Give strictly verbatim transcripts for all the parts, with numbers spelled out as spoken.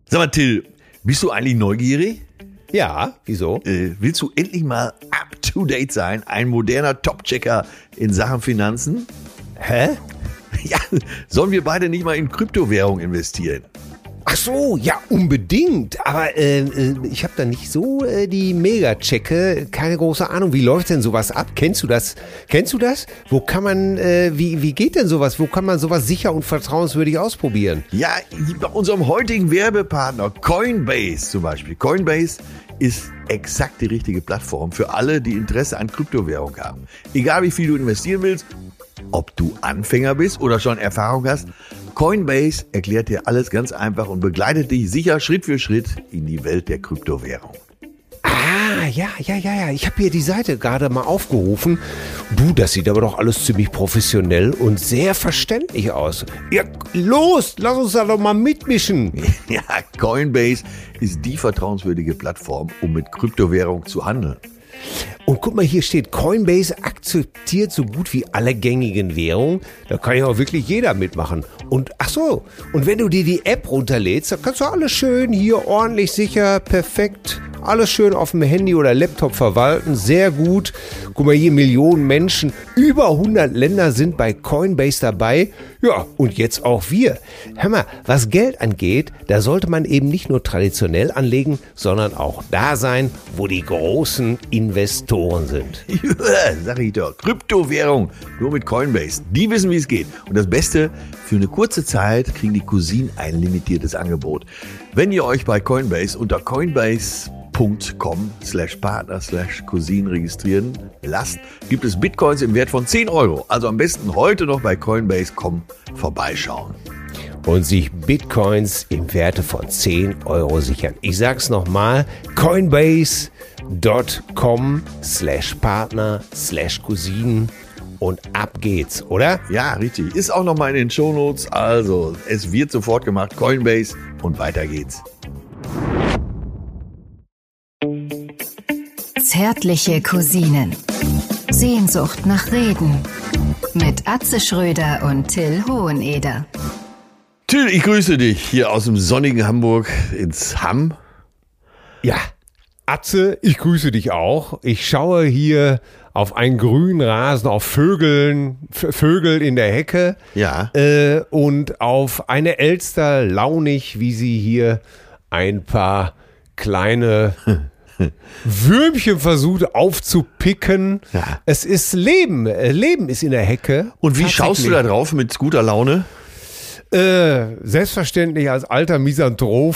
Sag mal, Till, bist du eigentlich neugierig? Ja, wieso? Äh, willst du endlich mal up-to-date sein? Ein moderner Top-Checker in Sachen Finanzen? Hä? Ja, sollen wir beide nicht mal in Kryptowährung investieren? Ach so, ja, unbedingt. Aber äh, ich habe da nicht so äh, die Mega-Checke, keine große Ahnung. Wie läuft denn sowas ab? Kennst du das? Kennst du das? Wo kann man, äh, wie, wie geht denn sowas? Wo kann man sowas sicher und vertrauenswürdig ausprobieren? Ja, bei unserem heutigen Werbepartner Coinbase zum Beispiel. Coinbase ist exakt die richtige Plattform für alle, die Interesse an Kryptowährung haben. Egal wie viel du investieren willst, ob du Anfänger bist oder schon Erfahrung hast, Coinbase erklärt dir alles ganz einfach und begleitet dich sicher Schritt für Schritt in die Welt der Kryptowährung. Ah, ja, ja, ja, ja. Ich habe hier die Seite gerade mal aufgerufen. Du, das sieht aber doch alles ziemlich professionell und sehr verständlich aus. Ja, los, lass uns da doch mal mitmischen. Ja, Coinbase ist die vertrauenswürdige Plattform, um mit Kryptowährung zu handeln. Und guck mal, hier steht, Coinbase akzeptiert so gut wie alle gängigen Währungen. Da kann ja auch wirklich jeder mitmachen. Und ach so, und wenn du dir die App runterlädst, dann kannst du alles schön hier ordentlich, sicher, perfekt, alles schön auf dem Handy oder Laptop verwalten. Sehr gut. Guck mal hier, Millionen Menschen, über hundert Länder sind bei Coinbase dabei. Ja, und jetzt auch wir. Hör mal, was Geld angeht, da sollte man eben nicht nur traditionell anlegen, sondern auch da sein, wo die großen Investoren sind. Ja, sag ich doch. Kryptowährung, nur mit Coinbase. Die wissen, wie es geht. Und das Beste, für eine kurze Zeit kriegen die Cousinen ein limitiertes Angebot. Wenn ihr euch bei Coinbase unter coinbase.com slash partner slash Cousin registrieren lasst, gibt es Bitcoins im Wert von zehn Euro. Also am besten heute noch bei Coinbase kommen, vorbeischauen. Und sich Bitcoins im Werte von zehn Euro sichern. Ich sag's nochmal, coinbase.com slash partner slash Cousinen und ab geht's, oder? Ja, richtig. Ist auch nochmal in den Shownotes. Also, es wird sofort gemacht. Coinbase und weiter geht's. Zärtliche Cousinen. Sehnsucht nach Reden. Mit Atze Schröder und Till Hoheneder. Till, ich grüße dich hier aus dem sonnigen Hamburg ins Hamm. Ja, Atze, ich grüße dich auch. Ich schaue hier auf einen grünen Rasen, auf Vögeln, V- Vögel in der Hecke. Ja. Äh, und auf eine Elster launig, wie sie hier ein paar kleine Würmchen versucht aufzupicken. Ja. Es ist Leben. Leben ist in der Hecke. Und wie schaust du da drauf mit guter Laune? Äh, selbstverständlich als alter Misanthrop.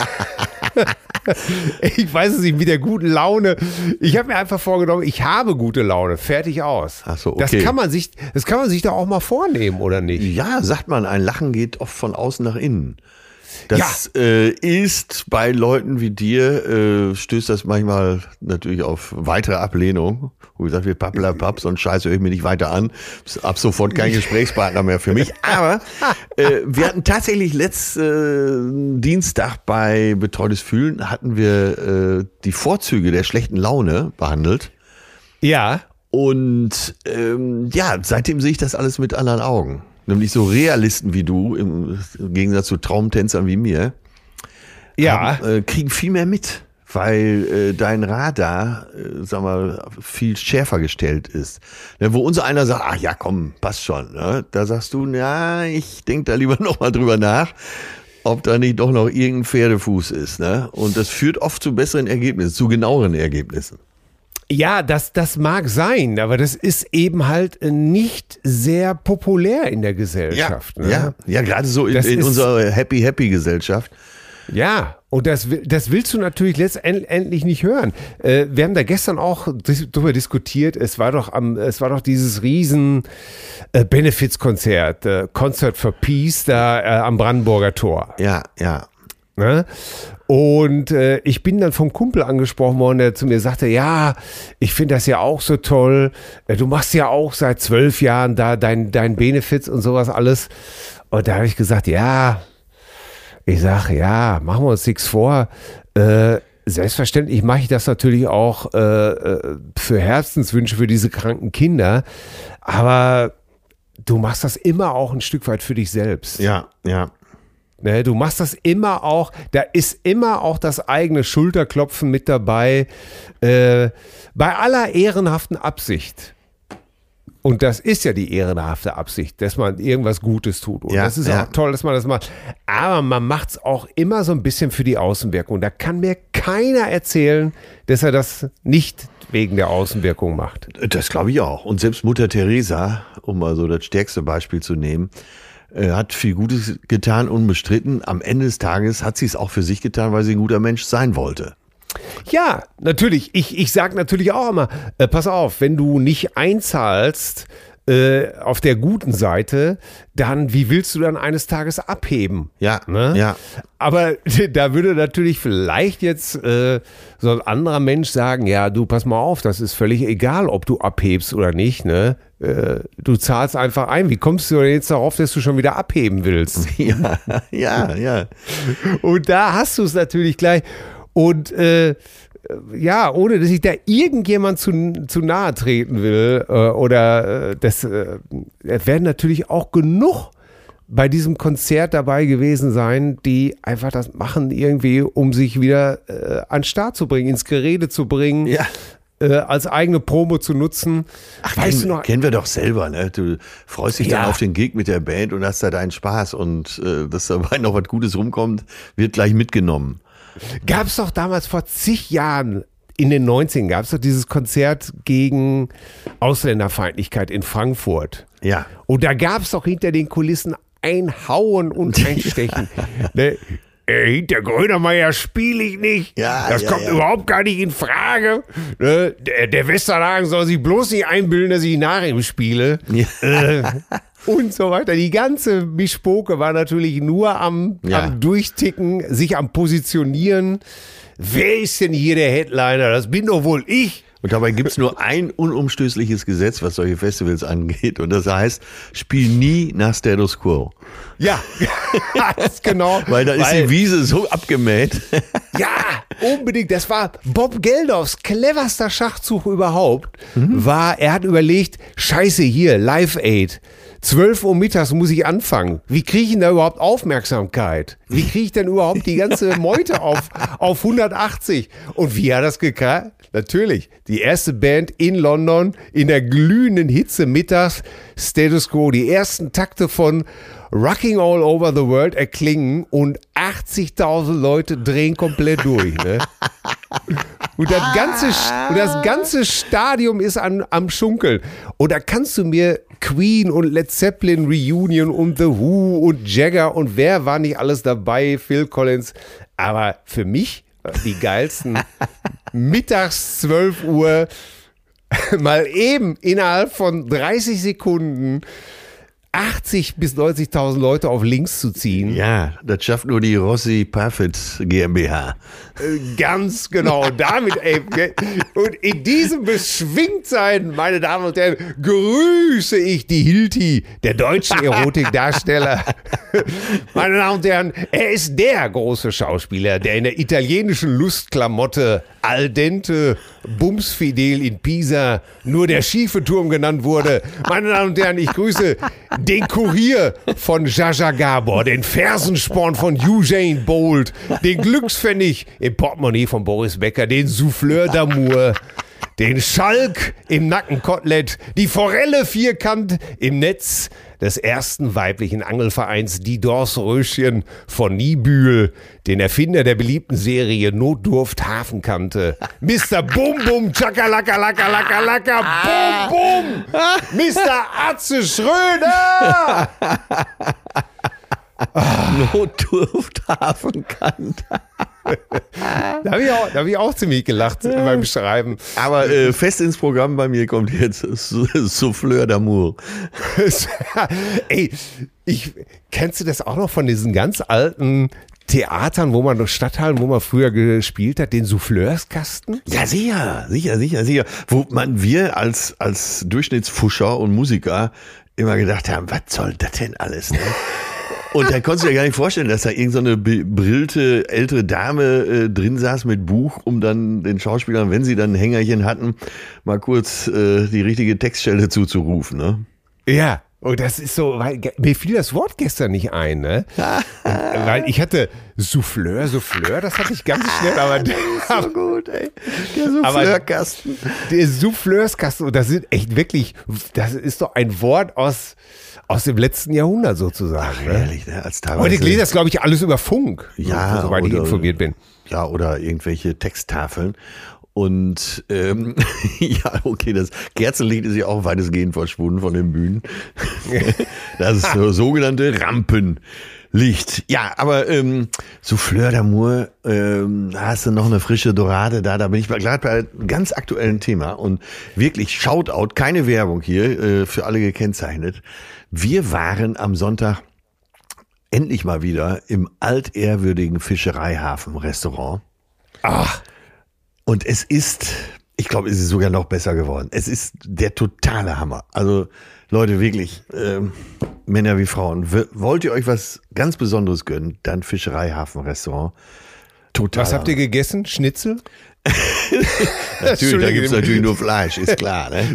Ich weiß es nicht, mit der guten Laune. Ich habe mir einfach vorgenommen, ich habe gute Laune. Fertig aus. Ach so, okay. Das kann man sich, das kann man sich doch auch mal vornehmen, oder nicht? Ja, sagt man, ein Lachen geht oft von außen nach innen. Das Ja. äh, ist bei Leuten wie dir, äh, stößt das manchmal natürlich auf weitere Ablehnung. Wo gesagt wird, pappelapapp, so ein Scheiß höre ich mir nicht weiter an. Ist ab sofort kein Gesprächspartner mehr für mich. Aber äh, wir hatten tatsächlich letzten äh, Dienstag bei Betreutes Fühlen, hatten wir äh, die Vorzüge der schlechten Laune behandelt. Ja. Und ähm, ja, seitdem sehe ich das alles mit anderen Augen. Nämlich so Realisten wie du, im Gegensatz zu Traumtänzern wie mir, Ja. haben, äh, kriegen viel mehr mit, weil äh, dein Radar, äh, sag mal, viel schärfer gestellt ist. Ne, wo unser einer sagt, ach ja, komm, passt schon. Ne? Da sagst du, ja, ich denk da lieber nochmal drüber nach, ob da nicht doch noch irgendein Pferdefuß ist. Ne? Und das führt oft zu besseren Ergebnissen, zu genaueren Ergebnissen. Ja, das, das mag sein, aber das ist eben halt nicht sehr populär in der Gesellschaft. Ja, ne? ja, ja, gerade so in, Das in ist- unserer Happy-Happy-Gesellschaft. Ja, und das, will- das willst du natürlich letztendlich nicht hören. Äh, wir haben da gestern auch dis- drüber diskutiert. Es war doch am, es war doch dieses riesen äh, Benefits-Konzert, äh, Concert for Peace da äh, am Brandenburger Tor. Ja, ja. Ne? Und äh, ich bin dann vom Kumpel angesprochen worden, der zu mir sagte, ja, ich finde das ja auch so toll. Äh, du machst ja auch seit zwölf Jahren da dein, dein Benefits und sowas alles. Und da habe ich gesagt, ja, ich sage, ja, machen wir uns nichts vor. Äh, selbstverständlich mache ich das natürlich auch äh, für Herzenswünsche für diese kranken Kinder. Aber du machst das immer auch ein Stück weit für dich selbst. Ja, ja. Ne, du machst das immer auch, da ist immer auch das eigene Schulterklopfen mit dabei, äh, bei aller ehrenhaften Absicht. Und das ist ja die ehrenhafte Absicht, dass man irgendwas Gutes tut. Und ja, das ist ja. auch toll, dass man das macht. Aber man macht es auch immer so ein bisschen für die Außenwirkung. Da kann mir keiner erzählen, dass er das nicht wegen der Außenwirkung macht. Das glaube ich auch. Und selbst Mutter Teresa, um mal so das stärkste Beispiel zu nehmen, hat viel Gutes getan, unbestritten. Am Ende des Tages hat sie es auch für sich getan, weil sie ein guter Mensch sein wollte. Ja, natürlich. Ich, ich sage natürlich auch immer, äh, pass auf, wenn du nicht einzahlst äh, auf der guten Seite, dann wie willst du dann eines Tages abheben? Ja, ne? ja. Aber da würde natürlich vielleicht jetzt äh, so ein anderer Mensch sagen, ja, du pass mal auf, das ist völlig egal, ob du abhebst oder nicht, ne? Äh, du zahlst einfach ein. Wie kommst du denn jetzt darauf, dass du schon wieder abheben willst? Ja, ja, ja. Und da hast du es natürlich gleich. Und äh, ja, ohne dass ich da irgendjemand zu, zu nahe treten will, äh, oder äh, das äh, werden natürlich auch genug bei diesem Konzert dabei gewesen sein, die einfach das machen irgendwie, um sich wieder äh, an den Start zu bringen, ins Gerede zu bringen. Ja. Äh, als eigene Promo zu nutzen. Ach, weißt kennen, du noch? kennen wir doch selber, ne? Du freust dich Ja. dann auf den Gig mit der Band und hast da deinen Spaß und äh, dass dabei noch was Gutes rumkommt, wird gleich mitgenommen. Gab es doch damals vor zig Jahren, in den neunzigern, gab es doch dieses Konzert gegen Ausländerfeindlichkeit in Frankfurt. Ja. Und da gab es doch hinter den Kulissen ein Hauen und ein Stechen. Ne? Äh, hinter Grönemeyer spiele ich nicht. Ja, das ja, kommt ja. überhaupt gar nicht in Frage. Ne? Der, der Westerhagen soll sich bloß nicht einbilden, dass ich nach ihm spiele. Ja. Äh, und so weiter. Die ganze Mischpoke war natürlich nur am, Ja. am Durchticken, sich am Positionieren. Wer ist denn hier der Headliner? Das bin doch wohl ich. Und dabei gibt's nur ein unumstößliches Gesetz, was solche Festivals angeht. Und das heißt, spiel nie nach Status Quo. Ja, ganz genau. Weil da ist Weil- die Wiese so abgemäht. Ja, unbedingt. Das war Bob Geldofs cleverster Schachzug überhaupt. War, er hat überlegt, scheiße hier, Live Aid. zwölf Uhr mittags muss ich anfangen. Wie kriege ich denn da überhaupt Aufmerksamkeit? Wie kriege ich denn überhaupt die ganze Meute auf, auf hundertachtzig? Und wie hat das gekriegt? Natürlich, die erste Band in London in der glühenden Hitze mittags, Status Quo, die ersten Takte von Rocking All Over the World erklingen und achtzigtausend Leute drehen komplett durch. Ne? Und das ganze, und das ganze Stadion ist an, am Schunkeln. Und da kannst du mir Queen und Led Zeppelin Reunion und The Who und Jagger und wer war nicht alles dabei, Phil Collins. Aber für mich die geilsten, mittags zwölf Uhr, mal eben innerhalb von dreißig Sekunden achtzig bis neunzigtausend Leute auf links zu ziehen. Ja, das schafft nur die Rossi Parfit GmbH. Äh, Ganz genau, damit, ey. Und in diesem Beschwingtsein, meine Damen und Herren, grüße ich die Hilti, der deutschen Erotikdarsteller. Meine Damen und Herren, er ist der große Schauspieler, der in der italienischen Lustklamotte al dente, bumsfidel in Pisa, nur der schiefe Turm genannt wurde. Meine Damen und Herren, ich grüße den Kurier von Jaja Gabor, den Fersensporn von Usain Bolt, den Glückspfennig im Portemonnaie von Boris Becker, den Souffleur d'Amour, den Schalk im Nackenkotelett, die Forelle vierkant im Netz des ersten weiblichen Angelvereins Die Dorsröschen von Niebühl, den Erfinder der beliebten Serie Notdurft Hafenkante, Mister Bum Bum Chakalaka Laka Laka Laka Bum Bum, Mister Atze Schröder. Notdurft Hafenkant. Da habe ich, auch- da hab ich auch ziemlich gelacht beim Schreiben. Aber äh, fest ins Programm bei mir kommt jetzt Souffleur d'Amour. Ey, ich, kennst du das auch noch von diesen ganz alten Theatern, wo man noch Stadthallen, wo man früher gespielt hat, den Souffleurskasten? Ja, sicher, sicher, sicher, sicher. Wo man wir als, als Durchschnittsfuscher und Musiker immer gedacht haben, was soll das denn alles, ne? Und da konntest du dir gar nicht vorstellen, dass da irgend so eine bebrillte ältere Dame äh, drin saß mit Buch, um dann den Schauspielern, wenn sie dann ein Hängerchen hatten, mal kurz äh, die richtige Textstelle zuzurufen, ne? Ja, Oh, das ist so, weil mir fiel das Wort gestern nicht ein, ne? Und, weil ich hatte Souffleur, Souffleur, das hatte ich ganz schnell, aber der ist so gut, ey. Der Souffleurkasten. Der Souffleurskasten, und das sind echt wirklich, das ist doch ein Wort aus, aus dem letzten Jahrhundert sozusagen. Ach, ne? Ehrlich, ne? Als teilweise, Heute geht das, glaube ich, alles über Funk, ja, soweit ich oder, informiert bin. Ja, oder irgendwelche Texttafeln. Und ähm, ja, okay, das Kerzenlicht ist ja auch weitestgehend verschwunden von den Bühnen. Das ist so sogenannte Rampenlicht. Ja, aber ähm, Souffleur d'Amour, ähm, da hast du noch eine frische Dorade da. Da bin ich gerade bei einem ganz aktuellen Thema. Und wirklich, Shoutout, keine Werbung hier, äh, für alle gekennzeichnet. Wir waren am Sonntag endlich mal wieder im altehrwürdigen Fischereihafen-Restaurant. Ach, und es ist, ich glaube, es ist sogar noch besser geworden. Es ist der totale Hammer. Also Leute, wirklich, ähm, Männer wie Frauen, w- wollt ihr euch was ganz Besonderes gönnen, dann Fischereihafen-Restaurant. Total. was habt ihr gegessen? Schnitzel? Natürlich, da gibt es natürlich nur Fleisch, ist klar. Ne?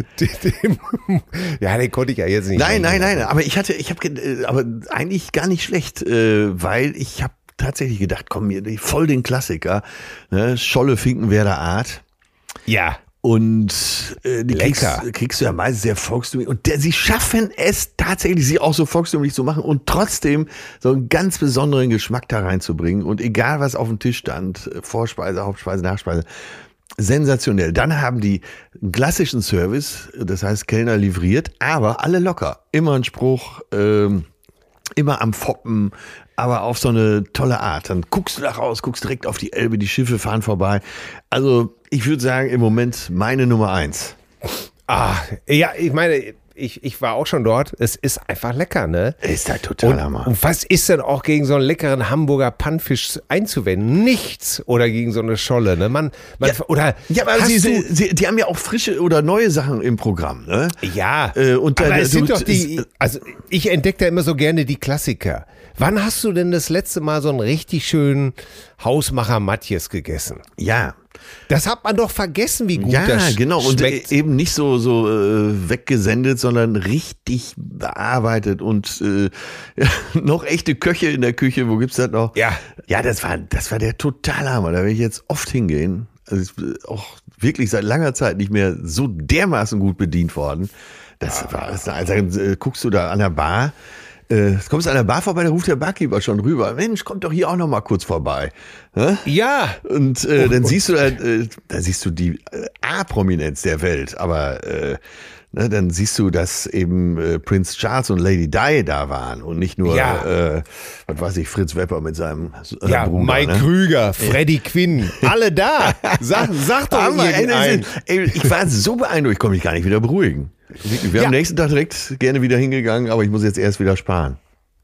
Ja, den konnte ich ja jetzt nicht. Nein, nein, nein, aber ich hatte, ich habe, aber eigentlich gar nicht schlecht, äh, weil ich habe tatsächlich gedacht, komm, mir voll den Klassiker, ne? Scholle Finkenwerder Art. Ja. Und äh, die Lecker. kriegst, kriegst du ja meist sehr volkstümlich. Und der, sie schaffen es tatsächlich, sie auch so volkstümlich zu machen und trotzdem so einen ganz besonderen Geschmack da reinzubringen. Und egal, was auf dem Tisch stand, Vorspeise, Hauptspeise, Nachspeise, sensationell. Dann haben die einen klassischen Service, das heißt Kellner livriert, aber alle locker. Immer ein Spruch, ähm, immer am Foppen, aber auf so eine tolle Art. Dann guckst du da raus, guckst direkt auf die Elbe, die Schiffe fahren vorbei. Also ich würde sagen, im Moment meine Nummer eins. Ah, ja, ich meine, ich, ich war auch schon dort. Es ist einfach lecker, ne? Ist halt total und, Hammer. und was ist denn auch gegen so einen leckeren Hamburger Pannfisch einzuwenden? Nichts. Oder gegen so eine Scholle, ne? Man, man, Ja, oder ja, aber hast sie, du, sie, sie, die haben ja auch frische oder neue Sachen im Programm, ne? ja, Äh, und aber da- es du- sind doch die, also ich entdecke da immer so gerne die Klassiker. Wann hast du denn das letzte Mal so einen richtig schönen Hausmacher Matjes gegessen? Ja. Das hat man doch vergessen, wie gut Ja, das genau. Und schmeckt. e- eben nicht so so äh, weggesendet, sondern richtig bearbeitet und äh, ja, noch echte Köche in der Küche. Wo gibt's das noch? Ja. Ja, das war das war der totale Hammer. Da will ich jetzt oft hingehen. Also ich bin auch wirklich seit langer Zeit nicht mehr so dermaßen gut bedient worden. Das war das, also äh, guckst du da an der Bar. Äh, kommst an der Bar vorbei, da ruft der Barkeeper schon rüber. Mensch, kommt doch hier auch noch mal kurz vorbei. Hä? Ja. Und äh, dann siehst du da, äh, da siehst du die äh, A-Prominenz der Welt, aber äh, ne, dann siehst du, dass eben äh, Prince Charles und Lady Di da waren und nicht nur, Ja. äh, was weiß ich, Fritz Wepper mit seinem äh, Ja, Bruder. Mike ne? Krüger, Freddie Quinn, alle da. Sag, sag doch Hammer, ey, das irgendeinen. ist- ey, ich war so beeindruckt, ich konnte mich gar nicht wieder beruhigen. Wir Ja. haben am nächsten Tag direkt gerne wieder hingegangen, aber ich muss jetzt erst wieder sparen.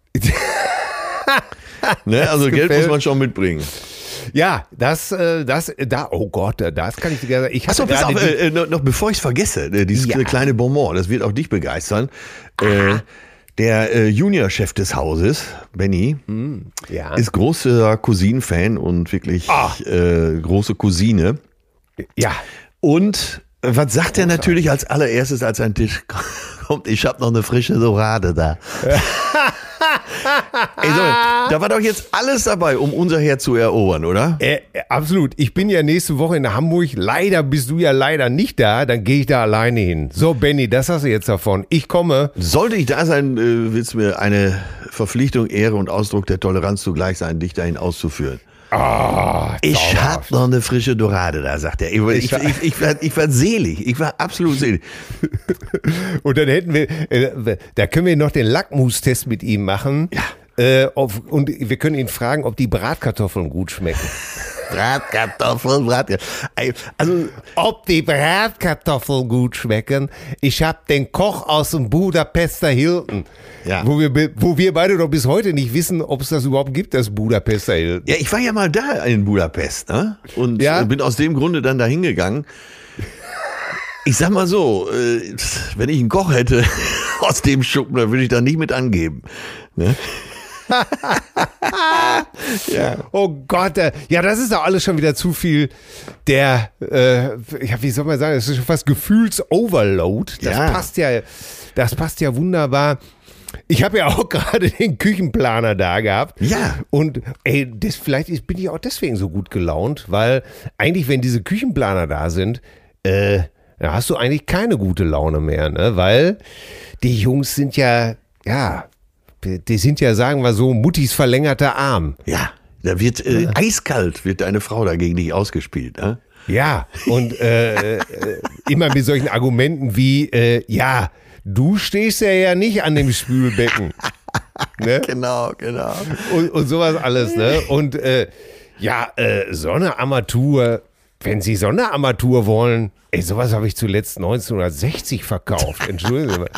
Ne? Also Geld gefällt- muss man schon mitbringen. Ja, das, äh, das, da, oh Gott, das kann ich dir gerne sagen. Ich Achso, hatte pass gerade auf, die- äh, noch, noch bevor ich es vergesse, äh, dieses Ja. kleine Bonbon, das wird auch dich begeistern. Äh, der äh, Juniorchef des Hauses, Benny, ja. ist großer Cousin-Fan und wirklich Ah. äh, große Cousine. ja. Und äh, was sagt er natürlich als allererstes, als ein Tisch kommt? Ich habe noch eine frische Dorade da. Ey, so, da war doch jetzt alles dabei, um unser Herz zu erobern, oder? Äh, äh, absolut. Ich bin ja nächste Woche in Hamburg. Leider bist du ja leider nicht da. Dann gehe ich da alleine hin. So, Benny, das hast du jetzt davon. Ich komme. Sollte ich da sein, äh, wird es mir eine Verpflichtung, Ehre und Ausdruck der Toleranz zugleich sein, dich dahin auszuführen. Ah, Ich zauberhaft. hab noch eine frische Dorade da, sagt er. Ich, ich, ich, ich, war, ich war selig. Ich war absolut selig. Und dann hätten wir, äh, da können wir noch den Lackmustest mit ihm machen. Ja. Äh, auf, und wir können ihn fragen, ob die Bratkartoffeln gut schmecken. Bratkartoffeln, Bratkartoffeln. Ey, Also, Ob die Bratkartoffeln gut schmecken. Ich habe den Koch aus dem Budapester Hilton, Ja. wo, wir, be- wo wir beide doch bis heute nicht wissen, ob es das überhaupt gibt, das Budapester Hilton. ja, ich war ja mal da in Budapest, ne? Und Ja. äh, bin aus dem Grunde dann da hingegangen. Ich sag mal so, äh, wenn ich einen Koch hätte aus dem Schuppen, dann würde ich da nicht mit angeben. Ne? ja. Oh Gott, äh, ja, das ist doch alles schon wieder zu viel der, äh, ja, wie soll man sagen, das ist schon fast Gefühls-Overload. Das Ja. passt ja, das passt ja wunderbar. Ich habe ja auch gerade den Küchenplaner da gehabt. Ja. Und ey, das, vielleicht ist, bin ich auch deswegen so gut gelaunt, weil eigentlich, wenn diese Küchenplaner da sind, äh, da hast du eigentlich keine gute Laune mehr, ne? Weil die Jungs sind ja, ja, die sind ja, sagen wir so, Muttis verlängerter Arm. Ja, da wird äh, eiskalt, wird deine Frau dagegen nicht ausgespielt. Ne? Ja, und äh, äh, immer mit solchen Argumenten wie, äh, ja, du stehst ja ja nicht an dem Spülbecken. Ne? Genau, genau. Und, und sowas alles, ne? Und äh, ja, äh, Sonderarmatur, wenn Sie Sonderarmatur wollen, ey, sowas habe ich zuletzt neunzehnhundertsechzig verkauft. Entschuldigen Sie mal.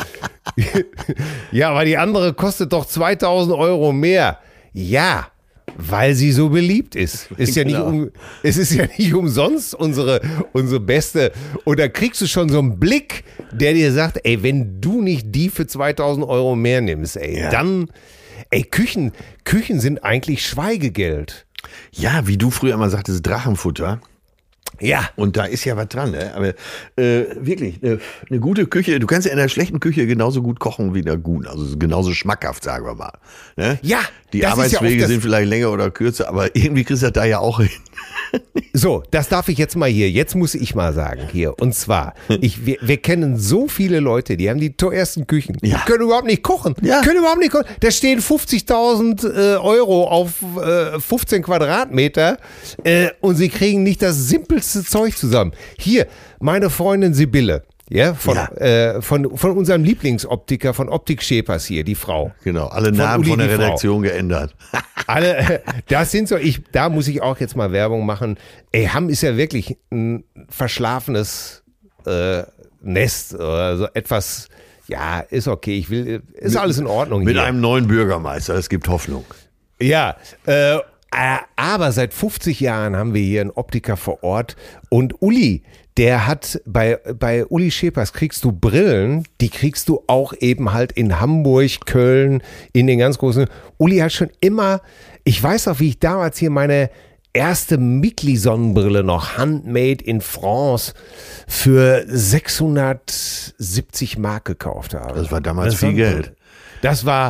Ja, aber die andere kostet doch zweitausend Euro mehr. Ja, weil sie so beliebt ist. Ist ja nicht Genau. um, es ist ja nicht umsonst unsere, unsere beste. Und da kriegst du schon so einen Blick, der dir sagt, ey, wenn du nicht die für zweitausend Euro mehr nimmst, ey, Ja. dann, ey, Küchen, Küchen sind eigentlich Schweigegeld. Ja, wie du früher immer sagtest, Drachenfutter. Ja. Und da ist ja was dran, ne? Aber äh, wirklich, eine, eine gute Küche, du kannst ja in der schlechten Küche genauso gut kochen wie in der guten. Also genauso schmackhaft, sagen wir mal. Ne? Ja, Die das ist ja Arbeitswege oft das- sind vielleicht länger oder kürzer, aber irgendwie kriegst du das da ja auch hin. So, das darf ich jetzt mal hier, jetzt muss ich mal sagen hier. Und zwar, ich, wir, wir kennen so viele Leute, die haben die teuersten Küchen, die Ja. können überhaupt nicht kochen, Ja. können überhaupt nicht kochen. Da stehen fünfzigtausend äh, Euro auf äh, fünfzehn Quadratmeter äh, und sie kriegen nicht das simpelste Zeug zusammen. Hier, meine Freundin Sibylle, ja, von, Ja. Äh, von, von unserem Lieblingsoptiker, von Optik Schepers hier, die Frau. Genau, alle Namen Uli von der die Frau. Redaktion geändert. Alle, äh, das sind so, ich, da muss ich auch jetzt mal Werbung machen. Ey, Hamm ist ja wirklich ein verschlafenes äh, Nest oder so etwas, ja, ist okay, ich will, ist alles in Ordnung Mit hier. einem neuen Bürgermeister, es gibt Hoffnung. Ja, äh, äh, aber seit fünfzig Jahren haben wir hier einen Optiker vor Ort und Uli, der hat bei, bei Uli Schepers kriegst du Brillen, die kriegst du auch eben halt in Hamburg, Köln, in den ganz großen. Uli hat schon immer, ich weiß auch, wie ich damals hier meine erste Mikli-Sonnenbrille noch handmade in France für sechshundertsiebzig Mark gekauft habe. Das war damals Das viel war- Geld. Das war...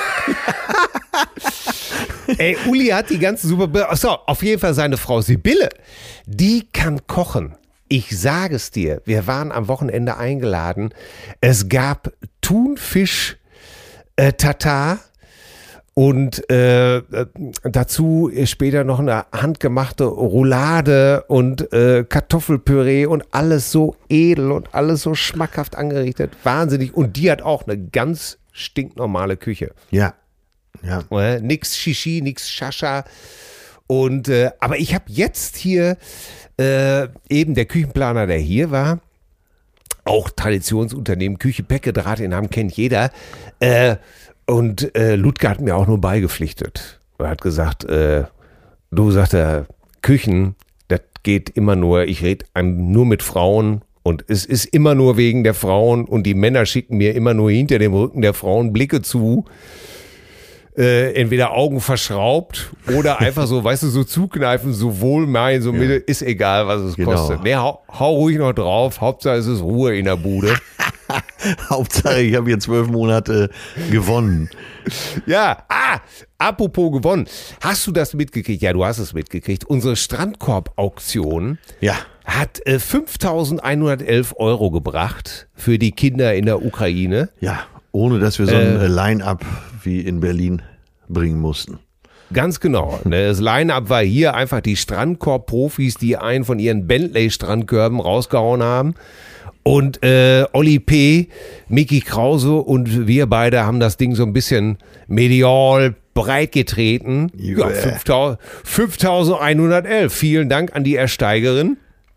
Ey, Uli hat die ganze super... Achso, auf jeden Fall seine Frau Sibylle, die kann kochen. Ich sage es dir, wir waren am Wochenende eingeladen. Es gab Thunfisch äh, Tatar und äh, dazu später noch eine handgemachte Roulade und äh, Kartoffelpüree und alles so edel und alles so schmackhaft angerichtet. Wahnsinnig. Und die hat auch eine ganz stinknormale Küche. Ja, ja. Äh, nix Shishi, nix Shasha. Und, äh, aber ich habe jetzt hier äh, eben der Küchenplaner, der hier war, auch Traditionsunternehmen, Küche Pecke, Draht in Hamm kennt jeder. Äh, und äh, Ludger hat mir auch nur beigepflichtet. Er hat gesagt, äh, du, sagt er, Küchen, das geht immer nur, ich rede nur mit Frauen und es ist immer nur wegen der Frauen und die Männer schicken mir immer nur hinter dem Rücken der Frauen Blicke zu. Äh, entweder Augen verschraubt oder einfach so, weißt du, so zukneifen, so wohlmein, so mittel, ist egal, was es Genau. kostet. Nee, hau, hau ruhig noch drauf, Hauptsache es ist Ruhe in der Bude. Hauptsache, ich habe hier zwölf Monate gewonnen. Ja, ah, apropos gewonnen. Hast du das mitgekriegt? Ja, du hast es mitgekriegt. Unsere Strandkorb-Auktion Ja. hat äh, fünftausendeinhundertelf Euro gebracht für die Kinder in der Ukraine. Ja, ohne dass wir so ein äh, Line-Up wie in Berlin bringen mussten. Ganz genau. Ne, das Line-Up war hier einfach die Strandkorb-Profis, die einen von ihren Bentley-Strandkörben rausgehauen haben. Und äh, Olli P., Micky Krause und wir beide haben das Ding so ein bisschen medial breit getreten. Ja, Yeah. fünftausendeinhundertelf. Vielen Dank an die Ersteigerin.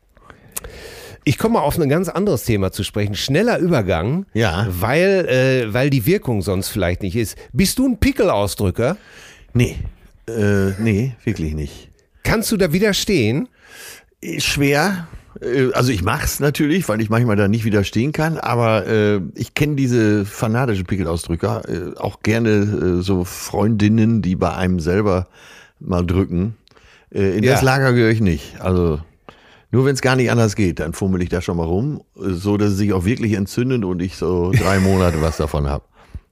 Ich komme mal auf ein ganz anderes Thema zu sprechen. Schneller Übergang, Ja. weil, äh, weil die Wirkung sonst vielleicht nicht ist. Bist du ein Pickelausdrücker? Nee, äh, nee, wirklich nicht. Kannst du da widerstehen? Schwer, äh, also ich mach's natürlich, weil ich manchmal da nicht widerstehen kann, aber äh, ich kenne diese fanatischen Pickelausdrücker, äh, auch gerne äh, so Freundinnen, die bei einem selber mal drücken. Äh, in Ja. das Lager gehöre ich nicht. Also nur wenn es gar nicht anders geht, dann fummel ich da schon mal rum, äh, so dass es sich auch wirklich entzündet und ich so drei Monate was davon habe.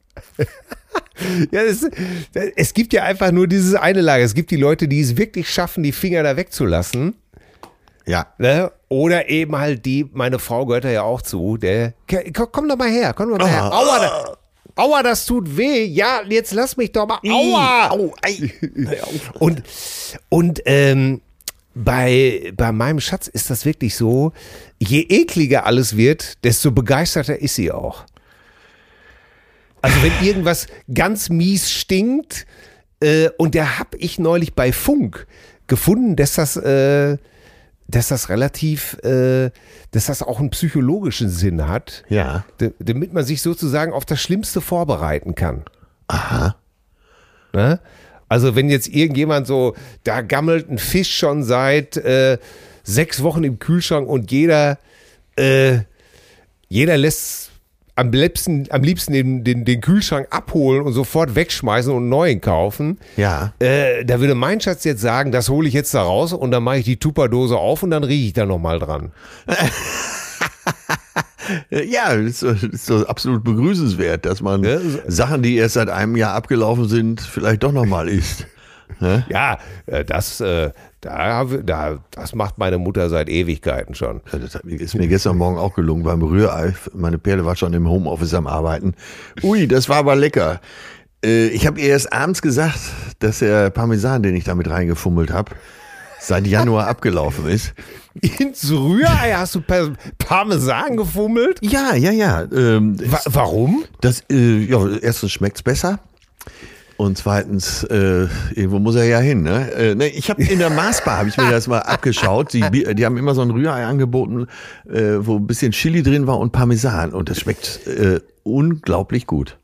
Ja, das, es gibt ja einfach nur dieses eine Lager. Es gibt die Leute, die es wirklich schaffen, die Finger da wegzulassen. Ja. Ne? Oder eben halt die, meine Frau gehört da ja auch zu, der, komm, komm doch mal her, komm doch mal her. Aua, da, aua, das tut weh. Ja, jetzt lass mich doch mal. Aua. Au, ei. Und, und ähm, bei, bei meinem Schatz ist das wirklich so, je ekliger alles wird, desto begeisterter ist sie auch. Also wenn irgendwas ganz mies stinkt, äh, und da habe ich neulich bei Funk gefunden, dass das, äh, dass das relativ, äh, dass das auch einen psychologischen Sinn hat, Ja. d- damit man sich sozusagen auf das Schlimmste vorbereiten kann. Aha. Ne? Also wenn jetzt irgendjemand so, da gammelt ein Fisch schon seit äh, sechs Wochen im Kühlschrank und jeder, äh, jeder lässt am liebsten, am liebsten den, den, den Kühlschrank abholen und sofort wegschmeißen und einen neuen kaufen. Ja. Äh, da würde mein Schatz jetzt sagen, das hole ich jetzt da raus und dann mache ich die Tupperdose auf und dann rieche ich da nochmal dran. Ja, das ist, so- das ist so absolut begrüßenswert, dass man Ja, so- Sachen, die erst seit einem Jahr abgelaufen sind, vielleicht doch nochmal isst. Ja, äh, das, äh, da, da, das macht meine Mutter seit Ewigkeiten schon. Ja, das hat- ist mir gestern Morgen auch gelungen beim Rührei. Meine Perle war schon im Homeoffice am Arbeiten. Ui, das war aber lecker. Äh, Ich habe ihr erst abends gesagt, dass der Parmesan, den ich damit reingefummelt habe, seit Januar abgelaufen ist. Ins Rührei hast du Per- Parmesan gefummelt? Ja, ja, ja. Ähm, Wa warum? Das, äh, ja, erstens schmeckt's besser. Und zweitens, äh, irgendwo muss er ja hin. Ne? Äh, ne, ich habe in der Maßbar, habe ich mir das mal abgeschaut. Die, die haben immer so ein Rührei angeboten, äh, wo ein bisschen Chili drin war und Parmesan. Und das schmeckt äh, unglaublich gut.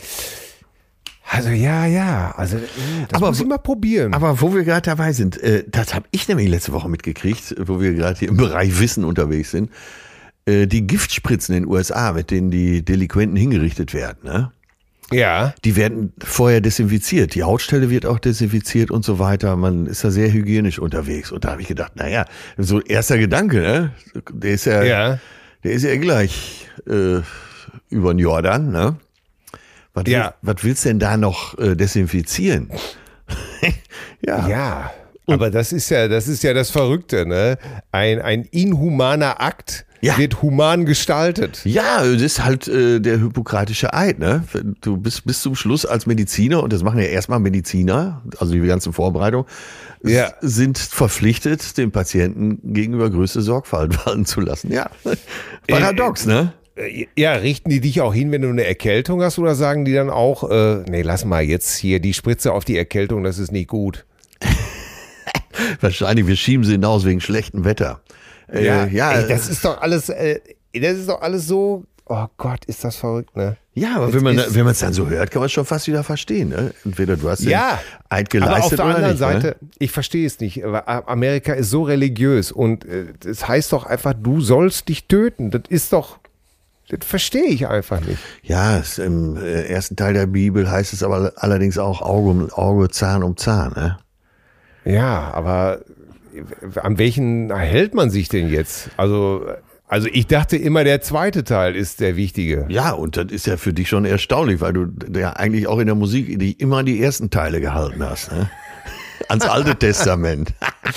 Also ja, ja, also äh, das Aber muss ich wo- mal probieren. Aber wo wir gerade dabei sind, äh, das habe ich nämlich letzte Woche mitgekriegt, wo wir gerade hier im Bereich Wissen unterwegs sind. Äh, die Giftspritzen in den U S A, mit denen die Delinquenten hingerichtet werden, ne? ja, Die werden vorher desinfiziert. Die Hautstelle wird auch desinfiziert und so weiter. Man ist da sehr hygienisch unterwegs. Und da habe ich gedacht, naja, so erster Gedanke, ne? Der ist ja, ja, der ist ja gleich äh, über den Jordan, ne? Was, Ja. will, was willst denn da noch äh, desinfizieren? ja. ja. Aber das ist ja, das ist ja das Verrückte, ne? Ein, ein inhumaner Akt Ja. wird human gestaltet. Ja, das ist halt äh, der hippokratische Eid, ne? Du bist bis zum Schluss als Mediziner, und das machen ja erstmal Mediziner, also die ganzen Vorbereitungen, Ja. s- sind verpflichtet, dem Patienten gegenüber größte Sorgfalt walten zu lassen. Ja, paradox, ne? Äh, Ja, richten die dich auch hin, wenn du eine Erkältung hast, oder sagen die dann auch, äh, nee, lass mal jetzt hier die Spritze auf die Erkältung, das ist nicht gut. Wahrscheinlich, wir schieben sie hinaus wegen schlechtem Wetter. Äh, ja, ey, das ist doch alles, äh, das ist doch alles so, oh Gott, ist das verrückt, ne? ja, aber das wenn man ist- wenn man es dann so hört, kann man es schon fast wieder verstehen. Ne? Entweder du hast den Ja, Eid aber auf geleistet der oder anderen nicht. Seite, Ne? ich verstehe es nicht, aber Amerika ist so religiös und äh, das heißt doch einfach, du sollst dich töten. Das ist doch, das verstehe ich einfach nicht. Ja, es, im äh, ersten Teil der Bibel heißt es aber allerdings auch Auge um Auge, Zahn um Zahn. Ne? Ja, aber äh, an welchen hält man sich denn jetzt? Also, also ich dachte immer, der zweite Teil ist der wichtige. Ja, und das ist ja für dich schon erstaunlich, weil du ja eigentlich auch in der Musik die immer die ersten Teile gehalten hast. Ne? Ans Alte Testament.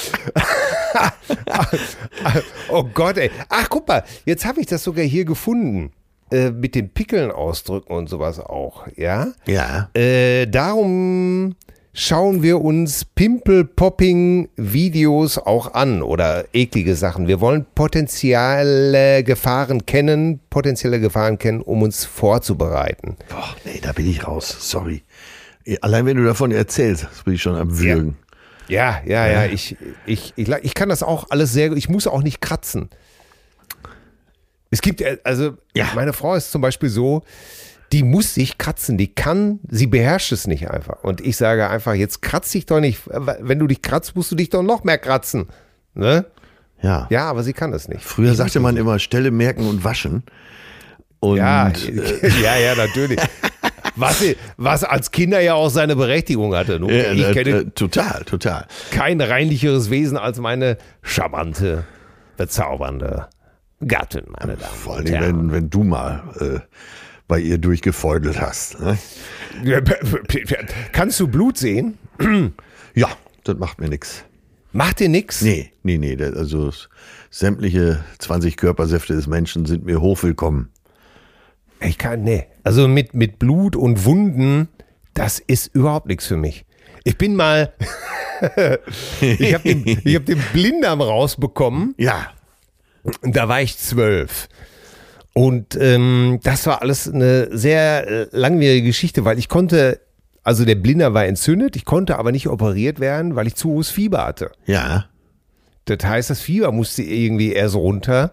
Oh Gott, ey. Ach, guck mal, jetzt habe ich das sogar hier gefunden. Äh, mit den Pickeln ausdrücken und sowas auch, ja? Ja. Äh, darum schauen wir uns Pimple-Popping-Videos auch an oder eklige Sachen. Wir wollen potenzielle Gefahren kennen, potenzielle Gefahren kennen, um uns vorzubereiten. Boah, nee, da bin ich raus. Sorry. Allein wenn du davon erzählst, bin ich schon am Würgen. Ja, ja, ja, ich, ich, ich, ich kann das auch alles sehr gut. Ich muss auch nicht kratzen. Es gibt, äh, also, Ja. meine Frau ist zum Beispiel so, die muss sich kratzen, die kann, sie beherrscht es nicht einfach. Und ich sage einfach, jetzt kratz dich doch nicht, wenn du dich kratzt, musst du dich doch noch mehr kratzen. Ne? Ja. Ja, aber sie kann es nicht. Früher sagte man immer Stelle merken und waschen. Und, Ja, äh, ja, ja, natürlich. Was, was als Kinder ja auch seine Berechtigung hatte. Nun, äh, ich kenne äh, total, total. kein reinlicheres Wesen als meine charmante, bezaubernde Gattin, meine Damen Vor und allem, Herren. wenn, wenn du mal äh, bei ihr durchgefeudelt hast. Ne? Kannst du Blut sehen? Ja, das macht mir nichts. Macht dir nix? Nee, nee, nee. das- Also s- sämtliche zwanzig Körpersäfte des Menschen sind mir hochwillkommen. Ich kann, nee. Also mit, mit Blut und Wunden, das ist überhaupt nichts für mich. Ich bin mal, ich habe den, ich hab den Blinddarm rausbekommen, Ja, und da war ich zwölf. Und ähm, das war alles eine sehr äh, langwierige Geschichte, weil ich konnte, also der Blinddarm war entzündet, ich konnte aber nicht operiert werden, weil ich zu hohes Fieber hatte. ja. Das heißt, das Fieber musste irgendwie erst runter.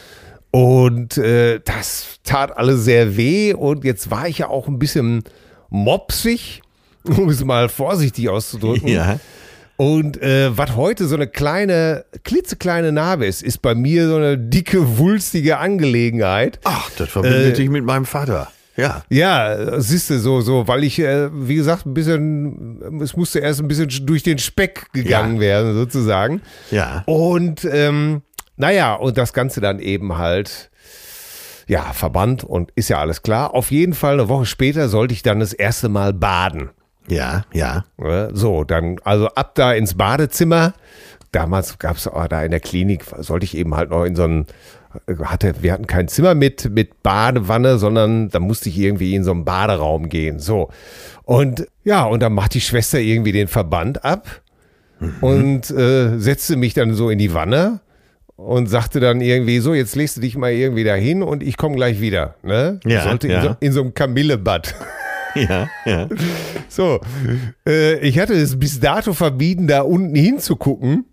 Und äh, das tat alles sehr weh. Und jetzt war ich ja auch ein bisschen mopsig, um es mal vorsichtig auszudrücken. Ja. Und äh, was heute so eine kleine, klitzekleine Narbe ist, ist bei mir so eine dicke, wulstige Angelegenheit. Ach, das verbindet Äh, dich mit meinem Vater. Ja. Ja, siehst du, so, so, weil ich, äh, wie gesagt, ein bisschen, es musste erst ein bisschen durch den Speck gegangen Ja. werden, sozusagen. Ja. Und ähm, naja, und das Ganze dann eben halt, ja, verbannt und ist ja alles klar. Auf jeden Fall eine Woche später sollte ich dann das erste Mal baden. Ja, ja. Ne? So, dann, also ab da ins Badezimmer. Damals gab es da in der Klinik, sollte ich eben halt noch in so ein, hatte, wir hatten kein Zimmer mit, mit Badewanne, sondern da musste ich irgendwie in so einen Baderaum gehen. So. Und ja, und dann macht die Schwester irgendwie den Verband ab und äh, setzte mich dann so in die Wanne und sagte dann irgendwie so, jetzt legst du dich mal irgendwie da hin und ich komme gleich wieder. Ne? Ja, Sollte in, ja. so, in so einem Kamillebad. Ja, ja. So, äh, ich hatte es bis dato vermieden, da unten hinzugucken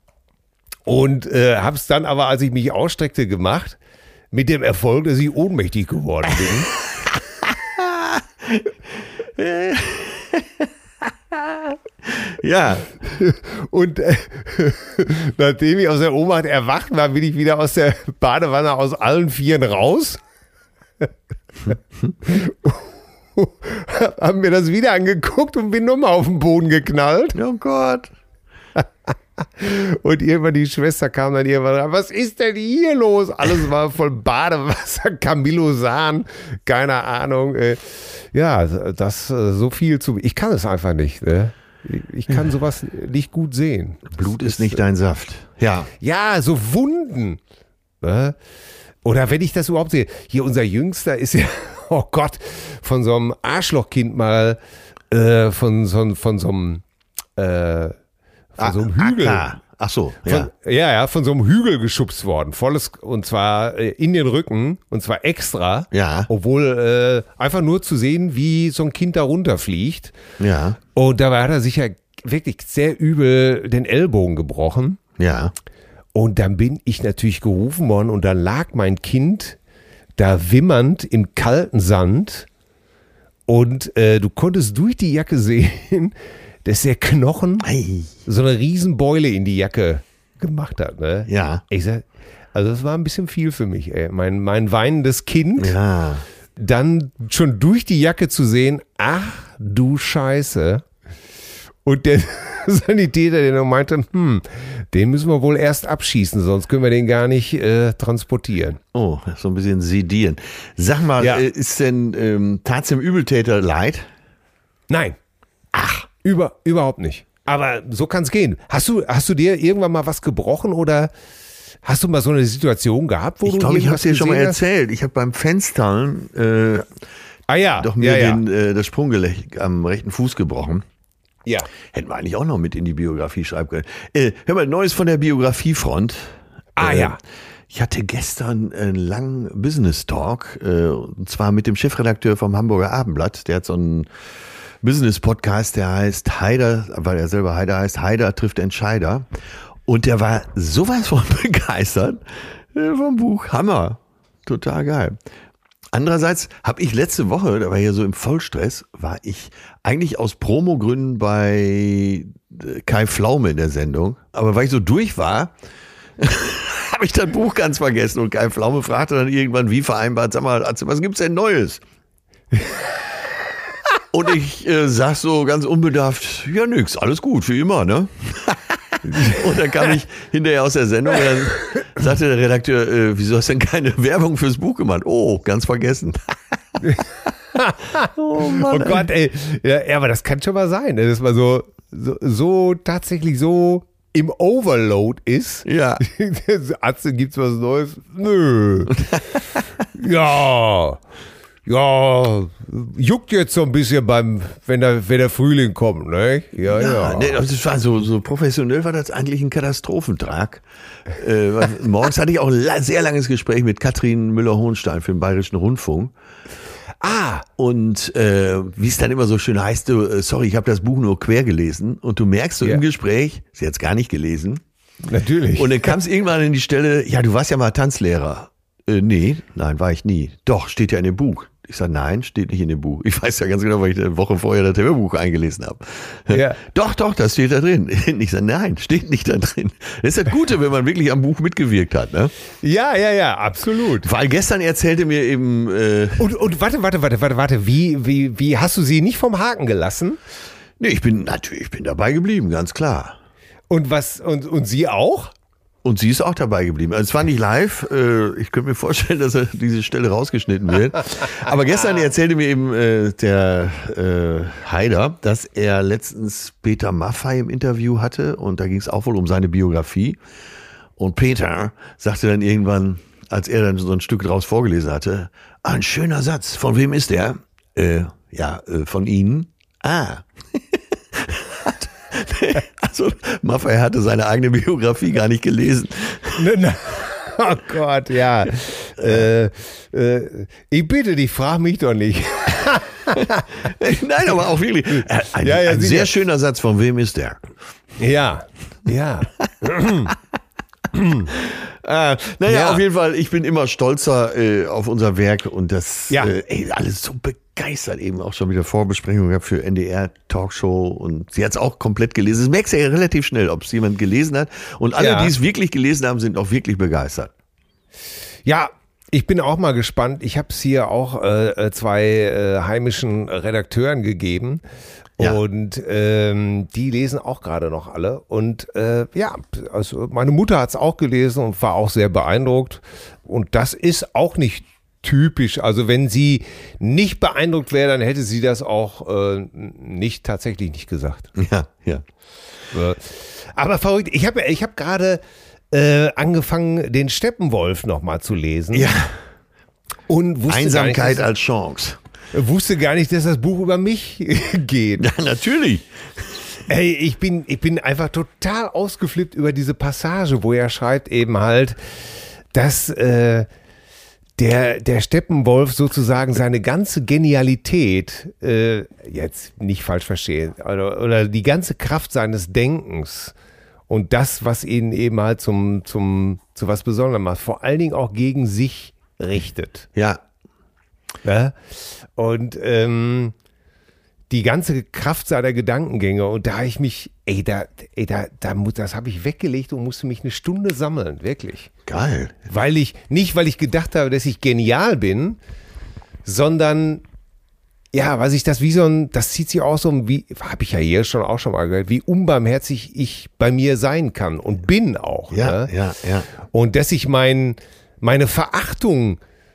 und äh, habe es dann aber, als ich mich ausstreckte, gemacht, mit dem Erfolg, dass ich ohnmächtig geworden bin. Ja. Und äh, nachdem ich aus der Ohnmacht erwacht war, bin ich wieder aus der Badewanne aus allen Vieren raus. Hab mir das wieder angeguckt und bin nochmal auf den Boden geknallt. Oh Gott. Und irgendwann die Schwester kam dann irgendwann rein, was ist denn hier los? Alles war voll Badewasser, Camillosan, keine Ahnung. äh. Ja, das äh, so viel zu, ich kann es einfach nicht. Ne? Ich kann sowas nicht gut sehen. Blut ist nicht dein Saft. Ja. Ja, so Wunden. Ne? Oder wenn ich das überhaupt sehe, hier unser Jüngster ist ja, oh Gott, von so einem Arschlochkind mal, äh, von, so, von so einem, äh, von so einem Hügel. Acker. Ach so, ja. Von, ja, ja, von so einem Hügel geschubst worden. Volles, und zwar äh, in den Rücken, und zwar extra. Ja. Obwohl äh, einfach nur zu sehen, wie so ein Kind da runterfliegt. Ja. Und dabei hat er sich ja wirklich sehr übel den Ellbogen gebrochen. Ja. Und dann bin ich natürlich gerufen worden und dann lag mein Kind da wimmernd im kalten Sand und äh, du konntest durch die Jacke sehen, dass der Knochen Ei. so eine Riesenbeule in die Jacke gemacht hat. Ne? Ja. Ich sag, also das war ein bisschen viel für mich. Ey. Mein, mein weinendes Kind, Ja. dann schon durch die Jacke zu sehen, ach du Scheiße. Und der Sanitäter, der noch meinte, hm, den müssen wir wohl erst abschießen, sonst können wir den gar nicht äh, transportieren. Oh, so ein bisschen sedieren. Sag mal, Ja. äh, ist denn, ähm, tat's dem Übeltäter leid? Nein. Ach, über, überhaupt nicht. Aber so kann es gehen. Hast du, hast du dir irgendwann mal was gebrochen oder hast du mal so eine Situation gehabt, wo Ich du glaube, ich habe irgendwas es dir schon mal gesehen hast? erzählt. Ich habe beim Fenstern äh, Ah ja, doch mir ja, ja. Den, äh, das Sprunggelenk am rechten Fuß gebrochen. ja. Hätten wir eigentlich auch noch mit in die Biografie schreiben können. Äh, hör mal, Neues von der Biografiefront. Ah Äh, ja. Ich hatte gestern einen langen Business-Talk, äh, und zwar mit dem Chefredakteur vom Hamburger Abendblatt. Der hat so einen Business-Podcast, der heißt Haider, weil er selber Haider heißt, Haider trifft Entscheider. Und der war sowas von begeistert äh, vom Buch. Hammer. Total geil. Andererseits habe ich letzte Woche, da war ich ja so im Vollstress, war ich eigentlich aus Promogründen bei äh, Kai Pflaume in der Sendung. Aber weil ich so durch war, habe ich das Buch ganz vergessen und Kai Pflaume fragte dann irgendwann, wie vereinbart, sag mal, Atze, was gibt's denn Neues? Und ich äh, sag so ganz unbedarft, ja nix, alles gut, wie immer, ne? Und dann kam ich hinterher aus der Sendung und dann sagte der Redakteur, äh, wieso hast du denn keine Werbung fürs Buch gemacht? Oh, ganz vergessen. oh Mann, oh Gott, ey. Ja, ja, aber das kann schon mal sein, ne? Dass man so, so, so tatsächlich so im Overload ist. Ja. Atze, gibt's was Neues? Nö. ja. Ja, juckt jetzt so ein bisschen beim, wenn der, wenn der Frühling kommt, ne? Ja, ja. ja. Nee, das war so, so professionell war das eigentlich ein Katastrophentrag. Äh, morgens hatte ich auch ein sehr langes Gespräch mit Katrin Müller-Hohenstein für den Bayerischen Rundfunk. Ah, und äh, wie es dann immer so schön heißt, du, äh, sorry, ich habe das Buch nur quer gelesen und du merkst so ja. im Gespräch, sie hat es gar nicht gelesen. Natürlich. Und dann kam es irgendwann in die Stelle, ja, du warst ja mal Tanzlehrer. Äh, nee, nein, war ich nie. Doch, steht ja in dem Buch. Ich sage, nein, steht nicht in dem Buch. Ich weiß ja ganz genau, weil ich eine Woche vorher das Hörbuch eingelesen habe. Ja. Doch, doch, das steht da drin. Ich sage, nein, steht nicht da drin. Das ist das Gute, wenn man wirklich am Buch mitgewirkt hat, ne? Ja, ja, ja, absolut. Weil gestern erzählte mir eben... Äh und, und warte, warte, warte, warte, warte, wie, wie, wie, hast du sie nicht vom Haken gelassen? Nee, ich bin, natürlich, ich bin dabei geblieben, ganz klar. Und was, und, und sie auch? Und sie ist auch dabei geblieben. Also es war nicht live. Ich könnte mir vorstellen, dass diese Stelle rausgeschnitten wird. Aber gestern erzählte mir eben äh, der äh, Haider, dass er letztens Peter Maffay im Interview hatte. Und da ging es auch wohl um seine Biografie. Und Peter sagte dann irgendwann, als er dann so ein Stück draus vorgelesen hatte, ah, ein schöner Satz. Von wem ist der? Äh, ja, äh, von Ihnen. Ah. Also Maffay hatte seine eigene Biografie gar nicht gelesen. Oh Gott, ja. Äh, äh, ich bitte dich, frag mich doch nicht. Nein, aber auch wirklich. Ein, ja, ja, ein sehr schöner Satz, von wem ist der? Ja, ja. äh, naja, ja. Auf jeden Fall, ich bin immer stolzer äh, auf unser Werk und das ja. äh, ey, alles so begeistert, eben auch schon wieder Vorbesprechungen gehabt für N D R Talkshow und sie hat es auch komplett gelesen. Das merkst du ja relativ schnell, ob es jemand gelesen hat und alle, ja. die es wirklich gelesen haben, sind auch wirklich begeistert. Ja, ich bin auch mal gespannt. Ich habe es hier auch äh, zwei äh, heimischen Redakteuren gegeben. Ja. Und ähm, die lesen auch gerade noch alle. Und äh, ja, also meine Mutter hat es auch gelesen und war auch sehr beeindruckt. Und das ist auch nicht typisch. Also wenn sie nicht beeindruckt wäre, dann hätte sie das auch äh, nicht tatsächlich nicht gesagt. Ja, ja. Äh, aber verrückt, ich habe ich hab gerade äh, angefangen, den Steppenwolf nochmal zu lesen. Ja. Und wusste Einsamkeit gar nicht, als Chance. Wusste gar nicht, dass das Buch über mich geht. Ja, natürlich. Ey, ich bin, ich bin einfach total ausgeflippt über diese Passage, wo er schreibt eben halt, dass äh, der, der Steppenwolf sozusagen seine ganze Genialität, äh, jetzt nicht falsch verstehen, oder, oder die ganze Kraft seines Denkens und das, was ihn eben halt zum, zum, zu was Besonderem macht, vor allen Dingen auch gegen sich richtet. Ja. Ja? Und ähm, die ganze Kraft seiner Gedankengänge und da habe ich mich, ey, da, ey, da, da das habe ich weggelegt und musste mich eine Stunde sammeln, wirklich. Geil. Weil ich, nicht weil ich gedacht habe, dass ich genial bin, sondern, ja, weil sich das wie so ein, das zieht sich auch so, wie, habe ich ja hier schon auch schon mal gehört, wie unbarmherzig ich bei mir sein kann und bin auch. Ja, ne? ja, ja. Und dass ich mein, meine Verachtung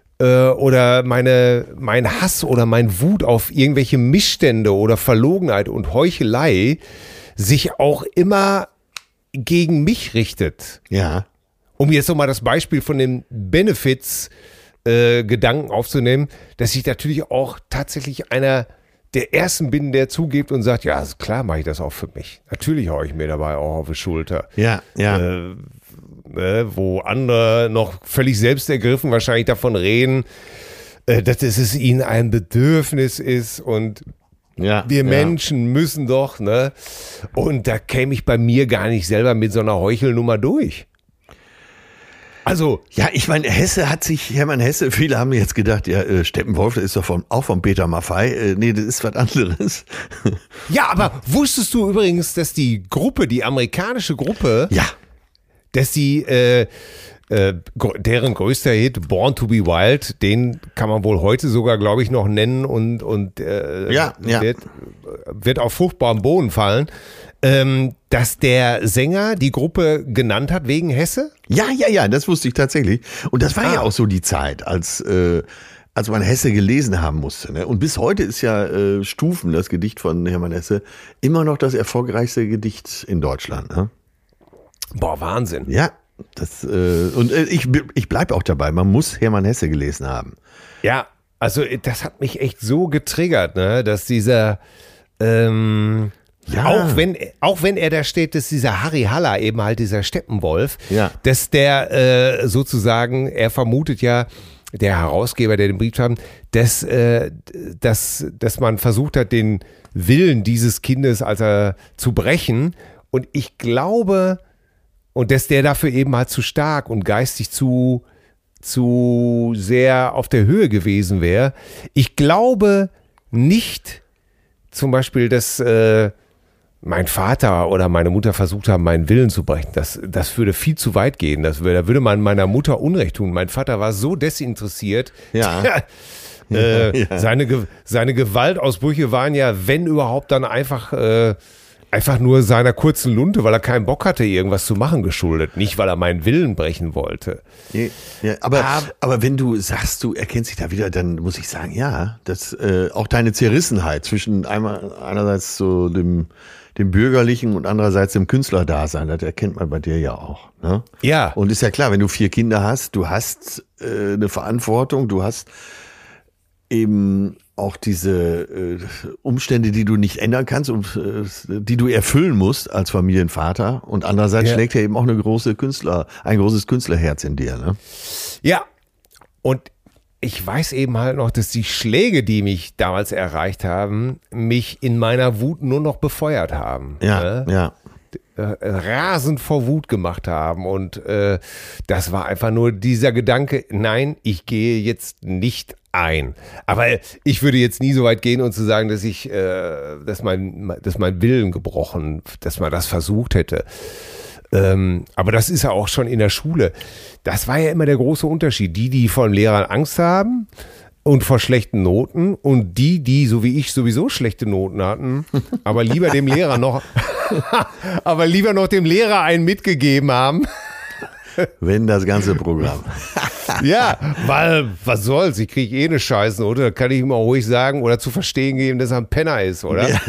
oder meine, mein Hass oder mein Wut auf irgendwelche Missstände oder Verlogenheit und Heuchelei sich auch immer gegen mich richtet. Ja. Um jetzt nochmal das Beispiel von den Benefits-Gedanken äh, aufzunehmen, dass ich natürlich auch tatsächlich einer der Ersten bin, der zugibt und sagt, ja, klar mache ich das auch für mich. Natürlich haue ich mir dabei auch auf die Schulter. Ja, ja. Äh, äh, wo andere noch völlig selbstergriffen wahrscheinlich davon reden, äh, dass es ihnen ein Bedürfnis ist und ja, wir ja. Menschen müssen doch, ne? Und da käme ich bei mir gar nicht selber mit so einer Heuchelnummer durch. Also, ja, ich meine, Hesse hat sich, Hermann Hesse, viele haben jetzt gedacht, ja, äh, Steppenwolf, das ist doch von, auch von Peter Maffay. Äh, nee, das ist was anderes. Ja, aber wusstest du übrigens, dass die Gruppe, die amerikanische Gruppe, ja, dass sie äh, äh, deren größter Hit Born to be Wild, den kann man wohl heute sogar, glaube ich, noch nennen und und äh, ja, ja. Wird, wird auf fruchtbaren Boden fallen. Ähm, dass der Sänger die Gruppe genannt hat wegen Hesse? Ja, ja, ja, das wusste ich tatsächlich. Und das war Ah. ja auch so die Zeit, als, äh, als man Hesse gelesen haben musste. Ne? Und bis heute ist ja äh, Stufen, das Gedicht von Hermann Hesse, immer noch das erfolgreichste Gedicht in Deutschland. Ne? Boah, Wahnsinn. Ja, das, äh, und äh, ich, ich bleibe auch dabei, man muss Hermann Hesse gelesen haben. Ja, also das hat mich echt so getriggert, ne, dass dieser... Ähm, Ja. Auch wenn, auch wenn er da steht, dass dieser Harry Haller, eben halt dieser Steppenwolf, Ja. dass der äh, sozusagen, er vermutet ja, der Herausgeber, der den Brief haben, dass, äh, dass, dass man versucht hat, den Willen dieses Kindes also zu brechen. Und ich glaube, und dass der dafür eben halt zu stark und geistig zu, zu sehr auf der Höhe gewesen wäre. Ich glaube nicht zum Beispiel, dass äh, mein Vater oder meine Mutter versucht haben, meinen Willen zu brechen. Das, das würde viel zu weit gehen. Das würde, da würde man meiner Mutter Unrecht tun. Mein Vater war so desinteressiert. Ja. äh, Ja. Seine, Ge- seine Gewaltausbrüche waren ja, wenn überhaupt, dann einfach, äh, einfach nur seiner kurzen Lunte, weil er keinen Bock hatte, irgendwas zu machen, geschuldet. Nicht, weil er meinen Willen brechen wollte. Ja, ja, aber, Aber- aber wenn du sagst, du erkennst dich da wieder, dann muss ich sagen, ja, das, äh, auch deine Zerrissenheit zwischen einmal, einerseits so dem, dem bürgerlichen und andererseits dem Künstlerdasein, das erkennt man bei dir ja auch. Ne? Ja. Und ist ja klar, wenn du vier Kinder hast, du hast äh, eine Verantwortung, du hast eben auch diese äh, Umstände, die du nicht ändern kannst und äh, die du erfüllen musst als Familienvater. Und andererseits Ja. schlägt ja eben auch eine große Künstler, ein großes Künstlerherz in dir. Ne? Ja, und ich weiß eben halt noch, dass die Schläge, die mich damals erreicht haben, mich in meiner Wut nur noch befeuert haben. Ja, ne? ja. Äh, rasend vor Wut gemacht haben. Und äh, das war einfach nur dieser Gedanke, nein, ich gehe jetzt nicht ein. Aber ich würde jetzt nie so weit gehen und zu sagen, dass ich, äh, dass mein, dass mein Willen gebrochen, dass man das versucht hätte. Ähm, aber das ist ja auch schon in der Schule. Das war ja immer der große Unterschied. Die, die vor den Lehrern Angst haben und vor schlechten Noten und die, die, so wie ich, sowieso schlechte Noten hatten, aber lieber dem Lehrer noch, aber lieber noch dem Lehrer einen mitgegeben haben. Wenn das ganze Programm. Ja, weil, was soll's, ich kriege eh eine Scheiße, oder? Da kann ich ihm auch ruhig sagen oder zu verstehen geben, dass er ein Penner ist, oder? Ja.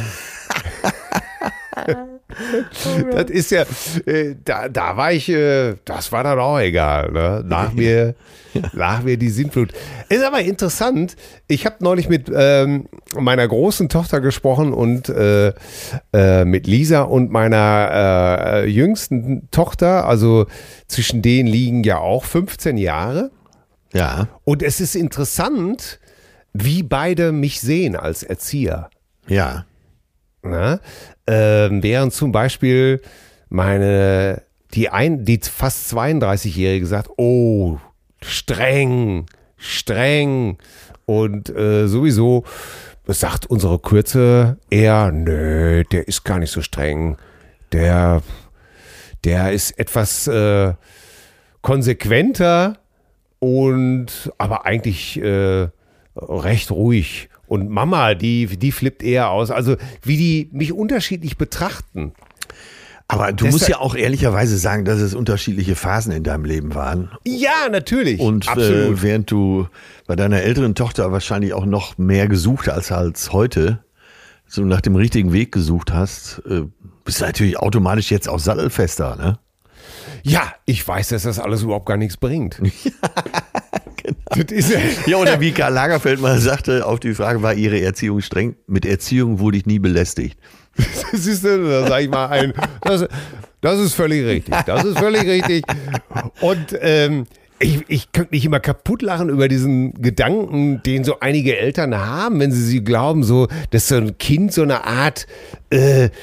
Das ist ja, äh, da, da war ich, äh, das war dann auch egal. Ne? Nach mir, nach mir die Sintflut. Ist aber interessant. Ich habe neulich mit ähm, meiner großen Tochter gesprochen und äh, äh, mit Lisa und meiner äh, jüngsten Tochter. Also zwischen denen liegen ja auch fünfzehn Jahre. Ja, Und es ist interessant, wie beide mich sehen als Erzieher. ja. Ne? Ähm, während zum Beispiel meine, die, ein, die fast zweiunddreißigjährige sagt, oh, streng, streng und äh, sowieso sagt unsere Kürze eher, nö, der ist gar nicht so streng, der, der ist etwas äh, konsequenter und aber eigentlich äh, recht ruhig. Und Mama, die, die flippt eher aus. Also wie die mich unterschiedlich betrachten. Aber du Deshalb- musst ja auch ehrlicherweise sagen, dass es unterschiedliche Phasen in deinem Leben waren. Ja, natürlich. Und absolut. äh, während du bei deiner älteren Tochter wahrscheinlich auch noch mehr gesucht als als heute, so nach dem richtigen Weg gesucht hast, äh, bist du natürlich automatisch jetzt auch sattelfester, ne? Ja, ich weiß, dass das alles überhaupt gar nichts bringt. Das ist ja, Ja, oder wie Karl Lagerfeld mal sagte, auf die Frage, war ihre Erziehung streng? Mit Erziehung wurde ich nie belästigt. das ist, da sag ich mal ein, das, das ist völlig richtig. Das ist völlig richtig. Und ähm, ich, ich könnte mich immer kaputt lachen über diesen Gedanken, den so einige Eltern haben, wenn sie sie glauben, so, dass so ein Kind so eine Art, äh,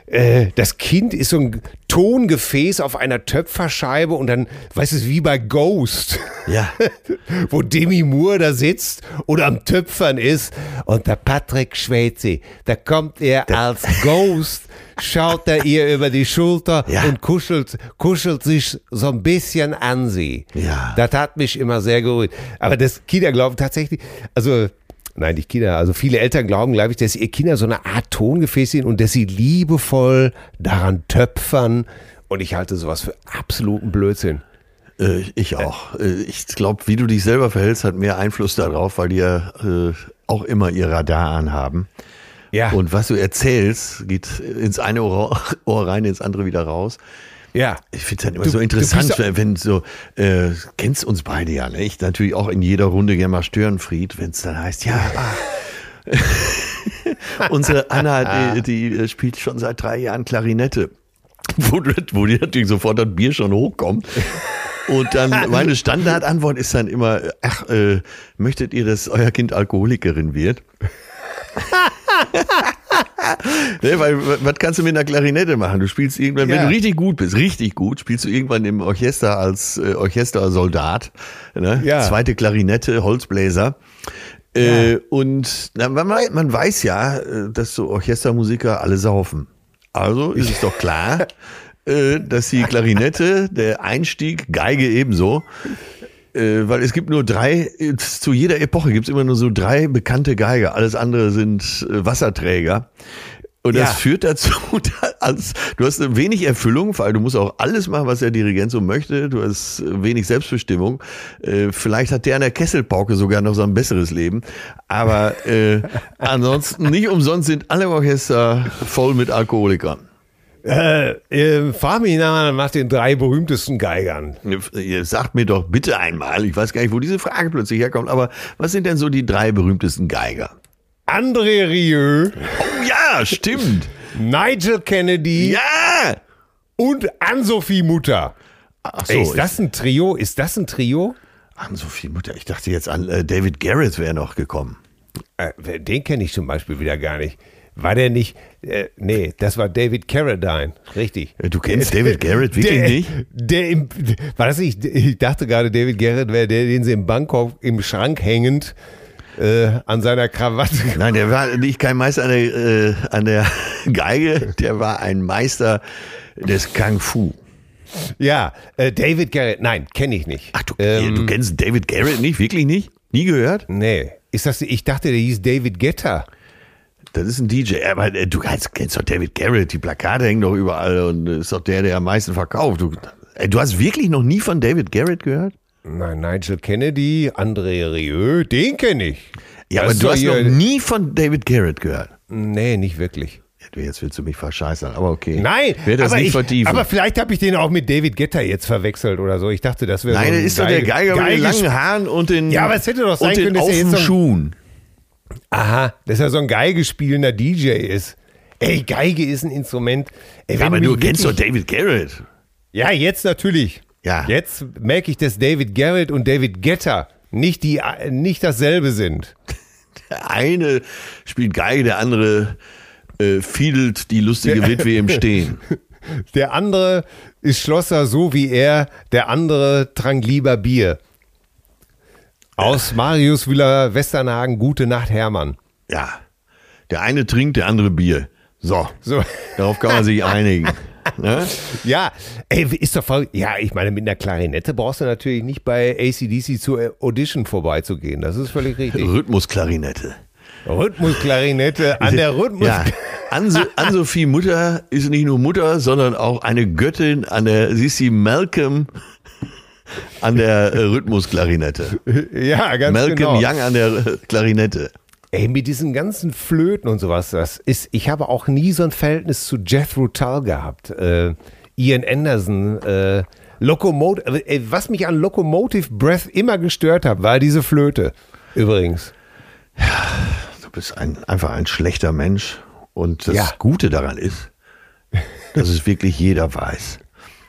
äh, das Kind ist so ein Tongefäß auf einer Töpferscheibe und dann, weißt du, wie bei Ghost. Ja. Wo Demi Moore da sitzt oder am Töpfern ist und der Patrick Schweizer, da kommt er als Ghost, schaut er ihr über die Schulter Ja. und kuschelt, kuschelt sich so ein bisschen an sie. Ja. Das hat mich immer sehr gerührt. Aber das Kinder glauben tatsächlich, also nein, nicht Kinder, also viele Eltern glauben, glaube ich, dass ihr Kinder so eine Art Tongefäß sind und dass sie liebevoll daran töpfern. Und ich halte sowas für absoluten Blödsinn. Äh, ich auch. Äh, ich glaube, wie du dich selber verhältst, hat mehr Einfluss darauf, weil die ja äh, auch immer ihr Radar anhaben. Ja. Und was du erzählst, geht ins eine Ohr, Ohr rein, ins andere wieder raus. Ja. Ich finde es halt immer Du- so du interessant, bist- wenn, wenn so, äh, kennst uns beide ja, ne? Ich natürlich auch in jeder Runde gerne mal Störenfried, wenn es dann heißt, ja, ah, unsere Anna, die, die spielt schon seit drei Jahren Klarinette. Wo, du- wo dir natürlich sofort das Bier schon hochkommt. Und dann meine Standardantwort ist dann immer, ach, äh, möchtet ihr, dass euer Kind Alkoholikerin wird? Ne, weil, was kannst du mit einer Klarinette machen? Du spielst irgendwann, wenn Ja. du richtig gut bist, richtig gut, spielst du irgendwann im Orchester als äh, Orchestersoldat, ne? Ja. Zweite Klarinette, Holzbläser. Äh, und na, man, wei- man weiß ja, äh, dass so Orchestermusiker alle saufen. Also ist es doch klar, äh, dass die Klarinette, der Einstieg, Geige ebenso, äh, weil es gibt nur drei, äh, zu jeder Epoche gibt es immer nur so drei bekannte Geiger, alles andere sind äh, Wasserträger. Und das Ja. führt dazu, als du hast eine wenig Erfüllung, weil du musst auch alles machen, was der Dirigent so möchte. Du hast wenig Selbstbestimmung. Äh, vielleicht hat der an der Kesselpauke sogar noch so ein besseres Leben. Aber äh, ansonsten nicht umsonst sind alle Orchester voll mit Alkoholikern. Äh, äh, frag mich nach, nach den drei berühmtesten Geigern. Ihr sagt mir doch bitte einmal, ich weiß gar nicht, wo diese Frage plötzlich herkommt, aber was sind denn so die drei berühmtesten Geiger? André Rieu, Oh ja, stimmt. Nigel Kennedy Ja. und Ann-Sophie Mutter. Ach so, Ey, ist das ein Trio? Ist das ein Trio? An Sophie Mutter. Ich dachte jetzt an äh, David Garrett wäre noch gekommen. Äh, den kenne ich zum Beispiel wieder gar nicht. War der nicht, äh, nee, das war David Carradine, richtig. Äh, Du kennst David Garrett wirklich der, nicht? Der im, war das nicht, ich dachte gerade, David Garrett wäre der, den sie in Bangkok im Schrank hängend äh, an seiner Krawatte. Nein, der war nicht kein Meister an der, äh, an der Geige, der war ein Meister des Kung Fu. Ja, äh, David Garrett, nein, kenne ich nicht. Ach, du, Ähm, du kennst David Garrett nicht? Wirklich nicht? Nie gehört? Nee, ist das, ich dachte, der hieß David Guetta. Das ist ein D J. Aber äh, du kennst, kennst doch David Garrett. Die Plakate hängen doch überall und ist doch der, der am meisten verkauft. Du, äh, du hast wirklich noch nie von David Garrett gehört? Nein, Nigel Kennedy, André Rieu, den kenne ich. Ja, Das aber ist du doch hast hier- noch nie von David Garrett gehört. Nee, nicht wirklich. Ja, Jetzt willst du mich verscheißern, aber okay. Nein, Ich werde das aber, nicht ich, vertiefen. aber vielleicht habe ich den auch mit David Guetta jetzt verwechselt oder so. Ich dachte, das wäre so Nein, ein das ist doch der Geiger mit den langen Geige- Haaren und den, Ja, aber es hätte doch sein und den können, dass er jetzt so ein- Schuhen. Aha, dass er so ein Geigespielender D J ist. Ey, Geige ist ein Instrument. Ey, Ja, wenn aber mich du kennst doch wirklich- David Garrett. Ja, jetzt natürlich. Ja. Jetzt merke ich, dass David Garrett und David Guetta nicht, die, nicht dasselbe sind. Der eine spielt Geige, der andere äh, fiedelt die lustige Witwe im Stehen. Der andere ist Schlosser so wie er, der andere trank lieber Bier. Aus Marius Müller Westernhagen, Gute Nacht, Hermann. Ja. Der eine trinkt, der andere Bier. So. So. Darauf kann man sich einigen. Ne? Ja, ey, ist doch voll. Ja, ich meine, mit einer Klarinette brauchst du natürlich nicht bei A C D C zur Audition vorbeizugehen. Das ist völlig richtig. Rhythmusklarinette. Rhythmusklarinette an der Rhythmus. Ja. Ann- Ann-Sophie Mutter ist nicht nur Mutter, sondern auch eine Göttin an der, sie ist die Malcolm an der äh, Rhythmusklarinette. Ja, ganz Malcolm genau. Young an der äh, Klarinette. Ey, mit diesen ganzen Flöten und sowas, das ist, ich habe auch nie so ein Verhältnis zu Jethro Tull gehabt. Äh, Ian Anderson, äh, Locomotive, äh, was mich an Locomotive Breath immer gestört hat, war diese Flöte. Übrigens. Du bist ein, einfach ein schlechter Mensch. Und das Ja. Gute daran ist, dass es wirklich jeder weiß.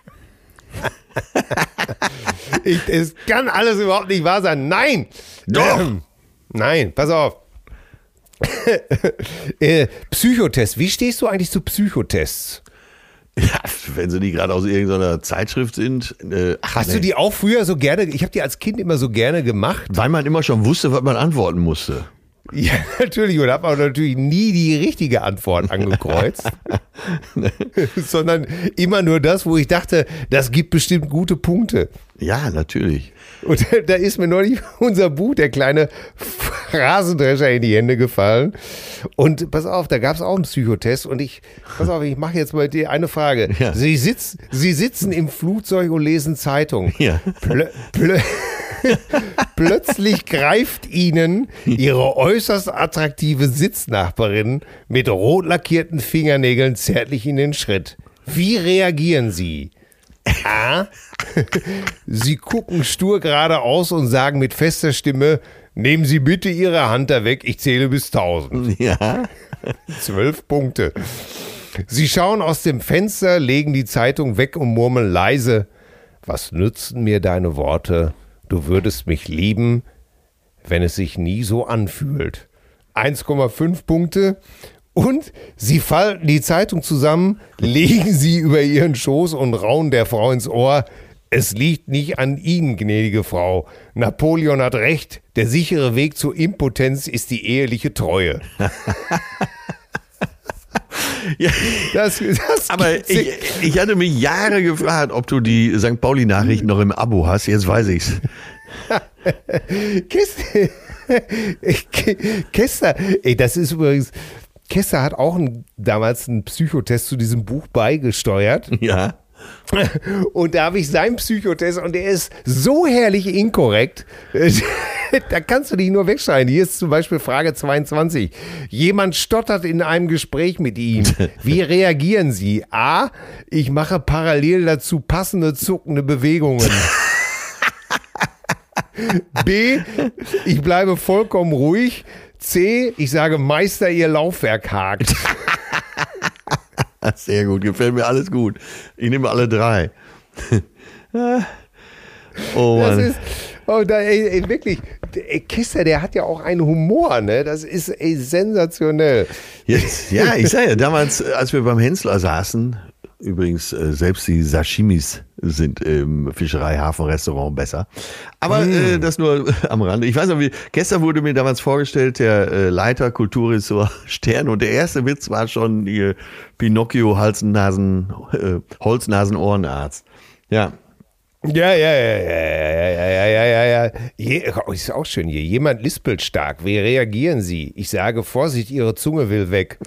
Ich, es kann alles überhaupt nicht wahr sein. Nein! Doch. Ähm, nein, pass auf. äh, Psychotest. Wie stehst du eigentlich zu Psychotests? Ja, wenn sie nicht gerade aus irgendeiner Zeitschrift sind. Äh, ach, Hast nee. du die auch früher so gerne, ich habe die als Kind immer so gerne gemacht. Weil man immer schon wusste, was man antworten musste. Ja, natürlich. Und habe aber natürlich nie die richtige Antwort angekreuzt. Sondern immer nur das, wo ich dachte, das gibt bestimmt gute Punkte. Ja, natürlich. Und da ist mir neulich unser Buch, der kleine Rasendrescher, in die Hände gefallen. Und pass auf, da gab es auch einen Psychotest. Und ich, pass auf, ich mache jetzt mal dir eine Frage. Ja. Sie, sitz, Sie sitzen im Flugzeug und lesen Zeitung. Ja. Plö, plö, plötzlich greift Ihnen Ihre äußerst attraktive Sitznachbarin mit rot lackierten Fingernägeln zärtlich in den Schritt. Wie reagieren Sie? A. Sie gucken stur geradeaus und sagen mit fester Stimme, nehmen Sie bitte Ihre Hand da weg, ich zähle bis tausend. Ja. Zwölf Punkte. Sie schauen aus dem Fenster, legen die Zeitung weg und murmeln leise, was nützen mir deine Worte? Du würdest mich lieben, wenn es sich nie so anfühlt. eins Komma fünf Punkte. Und sie falten die Zeitung zusammen, legen sie über ihren Schoß und raunen der Frau ins Ohr. Es liegt nicht an Ihnen, gnädige Frau. Napoleon hat recht. Der sichere Weg zur Impotenz ist die eheliche Treue. Ja. Das, das Aber ich, ich hatte mich Jahre gefragt, ob du die Sankt Pauli-Nachrichten noch im Abo hast. Jetzt weiß ich's. Kester, Kester, ey, das ist übrigens... Kester hat auch ein, damals einen Psychotest zu diesem Buch beigesteuert. Ja. Und da habe ich seinen Psychotest und der ist so herrlich inkorrekt. Da kannst du dich nur wegschreien. Hier ist zum Beispiel Frage zweiundzwanzig. Jemand stottert in einem Gespräch mit ihm. Wie reagieren Sie? A. Ich mache parallel dazu passende zuckende Bewegungen. B. Ich bleibe vollkommen ruhig. C. Ich sage, Meister, Ihr Laufwerk hakt. Sehr gut, gefällt mir alles gut. Ich nehme alle drei. Oh Mann. Das ist, oh, da, ey, ey, wirklich, ey, Kester, der hat ja auch einen Humor, ne? Das ist ey, sensationell. Jetzt, ja, ich sage ja, damals, als wir beim Hensler saßen, übrigens, äh, selbst die Sashimis sind im Fischerei-Hafen-Restaurant besser. Aber mm. äh, das nur am Rande. Ich weiß noch, wie, gestern wurde mir damals vorgestellt, der äh, Leiter Kulturressort Stern, und der erste Witz war schon die Pinocchio Halsnasen, äh, Holznasen-Ohrenarzt. Ja. Ja, ja, ja, ja, ja, ja, ja, ja, ja. Je, oh, ist auch schön hier. Jemand lispelt stark. Wie reagieren Sie? Ich sage, Vorsicht, Ihre Zunge will weg.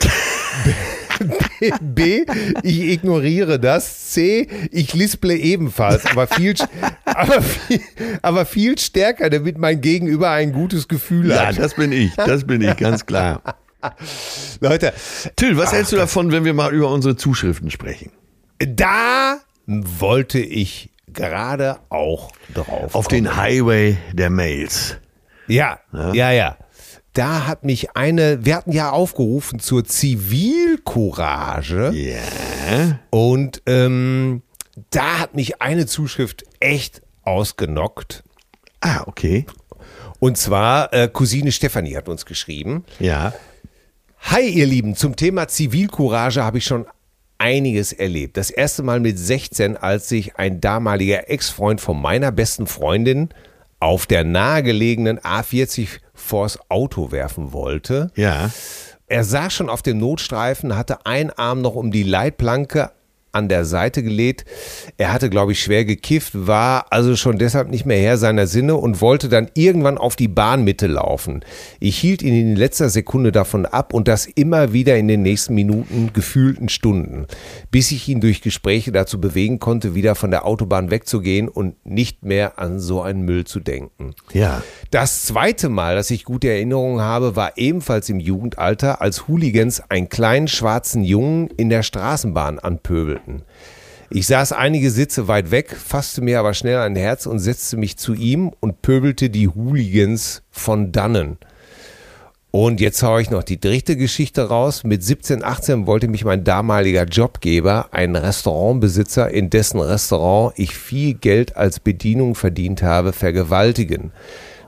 B, B, ich ignoriere das. C, ich lisple ebenfalls, aber viel, aber viel, aber viel stärker, damit mein Gegenüber ein gutes Gefühl hat. Ja, das bin ich, das bin ich, ganz klar. Leute. Till, was ach, hältst du davon, wenn wir mal über unsere Zuschriften sprechen? Da wollte ich gerade auch drauf Auf kommen. den Highway der Mails. Ja, ja, ja, ja. Da hat mich eine, wir hatten ja aufgerufen zur Zivilcourage. Ja. Und ähm, da hat mich eine Zuschrift echt ausgenockt. Ah, okay. Und zwar äh, Cousine Stefanie hat uns geschrieben. Ja. Hi ihr Lieben, zum Thema Zivilcourage habe ich schon einiges erlebt. Das erste Mal mit sechzehn, als sich ein damaliger Ex-Freund von meiner besten Freundin auf der nahegelegenen A vierzig vors Auto werfen wollte. Ja. Er saß schon auf dem Notstreifen, hatte einen Arm noch um die Leitplanke an der Seite gelegt. Er hatte, glaube ich, schwer gekifft, war also schon deshalb nicht mehr Herr seiner Sinne und wollte dann irgendwann auf die Bahnmitte laufen. Ich hielt ihn in letzter Sekunde davon ab und das immer wieder in den nächsten Minuten, gefühlten Stunden, bis ich ihn durch Gespräche dazu bewegen konnte, wieder von der Autobahn wegzugehen und nicht mehr an so einen Müll zu denken. Ja. Das zweite Mal, dass ich gute Erinnerungen habe, war ebenfalls im Jugendalter, als Hooligans einen kleinen schwarzen Jungen in der Straßenbahn anpöbelten. Ich saß einige Sitze weit weg, fasste mir aber schnell ein Herz und setzte mich zu ihm und pöbelte die Hooligans von dannen. Und jetzt haue ich noch die dritte Geschichte raus. Mit siebzehn, achtzehn wollte mich mein damaliger Jobgeber, ein Restaurantbesitzer, in dessen Restaurant ich viel Geld als Bedienung verdient habe, vergewaltigen.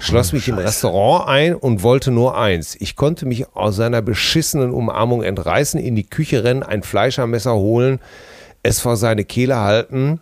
schloss mich im Restaurant ein und wollte nur eins. Ich konnte mich aus seiner beschissenen Umarmung entreißen, in die Küche rennen, ein Fleischermesser holen, es vor seine Kehle halten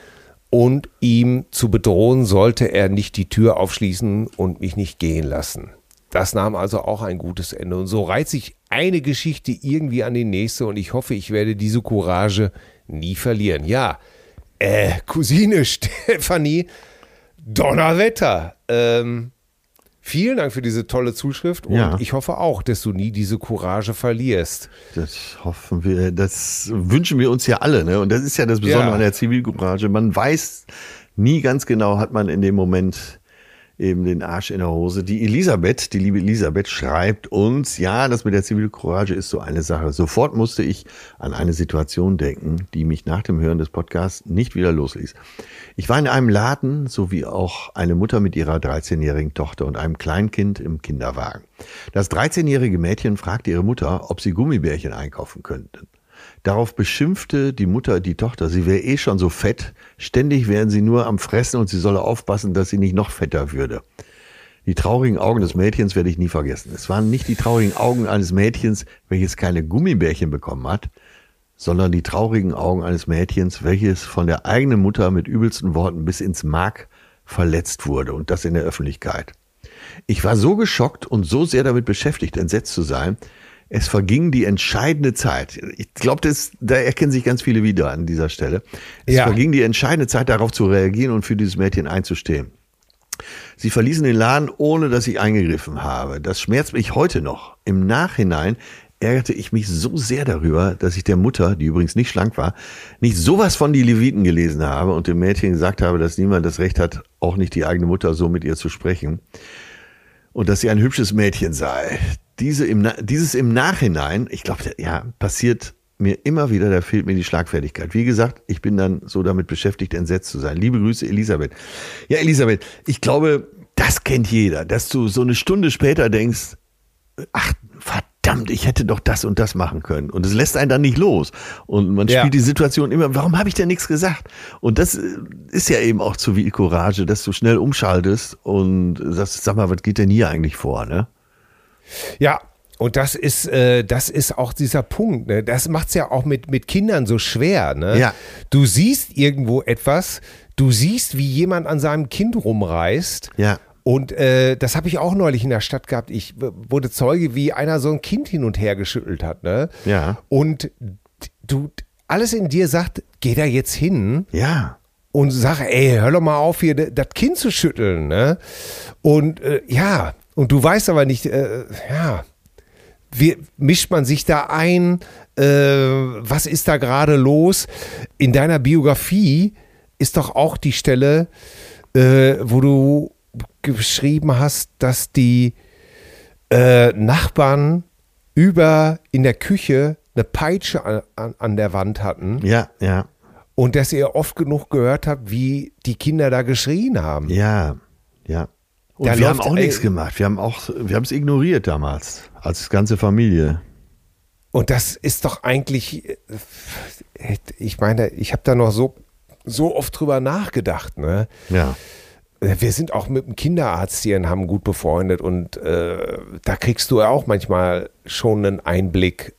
und ihm zu bedrohen, sollte er nicht die Tür aufschließen und mich nicht gehen lassen. Das nahm also auch ein gutes Ende. Und so reiht sich eine Geschichte irgendwie an die nächste und ich hoffe, ich werde diese Courage nie verlieren. Ja, äh, Cousine Stefanie, Donnerwetter. Ähm, vielen Dank für diese tolle Zuschrift und Ja. ich hoffe auch, dass du nie diese Courage verlierst. Das hoffen wir, das wünschen wir uns ja alle, ne? Und das ist ja das Besondere Ja. an der Zivilcourage. Man weiß nie ganz genau, hat man in dem Moment eben den Arsch in der Hose. Die Elisabeth, die liebe Elisabeth, schreibt uns, ja, das mit der Zivilcourage ist so eine Sache. Sofort musste ich an eine Situation denken, die mich nach dem Hören des Podcasts nicht wieder losließ. Ich war in einem Laden, so wie auch eine Mutter mit ihrer dreizehnjährigen Tochter und einem Kleinkind im Kinderwagen. Das dreizehnjährige Mädchen fragte ihre Mutter, ob sie Gummibärchen einkaufen könnten. Darauf beschimpfte die Mutter die Tochter, sie wäre eh schon so fett, ständig wären sie nur am Fressen und sie solle aufpassen, dass sie nicht noch fetter würde. Die traurigen Augen des Mädchens werde ich nie vergessen. Es waren nicht die traurigen Augen eines Mädchens, welches keine Gummibärchen bekommen hat, sondern die traurigen Augen eines Mädchens, welches von der eigenen Mutter mit übelsten Worten bis ins Mark verletzt wurde und das in der Öffentlichkeit. Ich war so geschockt und so sehr damit beschäftigt, entsetzt zu sein. Es verging die entscheidende Zeit. Ich glaube, da erkennen sich ganz viele wieder an dieser Stelle. Es Ja. verging die entscheidende Zeit, darauf zu reagieren und für dieses Mädchen einzustehen. Sie verließen den Laden, ohne dass ich eingegriffen habe. Das schmerzt mich heute noch. Im Nachhinein ärgerte ich mich so sehr darüber, dass ich der Mutter, die übrigens nicht schlank war, nicht sowas von die Leviten gelesen habe und dem Mädchen gesagt habe, dass niemand das Recht hat, auch nicht die eigene Mutter so mit ihr zu sprechen. Und dass sie ein hübsches Mädchen sei. Diese im, dieses im Nachhinein, ich glaube, ja, passiert mir immer wieder, da fehlt mir die Schlagfertigkeit. Wie gesagt, ich bin dann so damit beschäftigt, entsetzt zu sein. Liebe Grüße, Elisabeth. Ja, Elisabeth, ich glaube, das kennt jeder, dass du so eine Stunde später denkst, ach, verdammt, ich hätte doch das und das machen können. Und es lässt einen dann nicht los. Und man Ja. spielt die Situation immer, warum habe ich denn nichts gesagt? Und das ist ja eben auch Zivilcourage, dass du schnell umschaltest und sagst, sag mal, was geht denn hier eigentlich vor, ne? Ja, und das ist, äh, das ist auch dieser Punkt. Ne? Das macht es ja auch mit, mit Kindern so schwer. Ne? Ja. Du siehst irgendwo etwas, du siehst, wie jemand an seinem Kind rumreißt. Ja. Und äh, das habe ich auch neulich in der Stadt gehabt. Ich w- wurde Zeuge, wie einer so ein Kind hin und her geschüttelt hat. Ne? Ja. Und du, alles in dir sagt, geh da jetzt hin. Ja. Und sag, ey, hör doch mal auf, hier das Kind zu schütteln, ne? Und äh, ja, und du weißt aber nicht, äh, ja, wie mischt man sich da ein? Äh, was ist da gerade los? In deiner Biografie ist doch auch die Stelle, äh, wo du geschrieben hast, dass die äh, Nachbarn über in der Küche eine Peitsche an, an, an der Wand hatten. Ja, ja. Und dass ihr oft genug gehört habt, wie die Kinder da geschrien haben. Ja, ja. Und Da wir haben läuft, auch ey, nichts gemacht. Wir haben auch, wir haben es ignoriert damals, als ganze Familie. Und das ist doch eigentlich, äh, ich meine, ich habe da noch so, so oft drüber nachgedacht. Ne? Ja. Wir sind auch mit dem Kinderarzt hier in Hamm gut befreundet und äh, da kriegst du ja auch manchmal schon einen Einblick,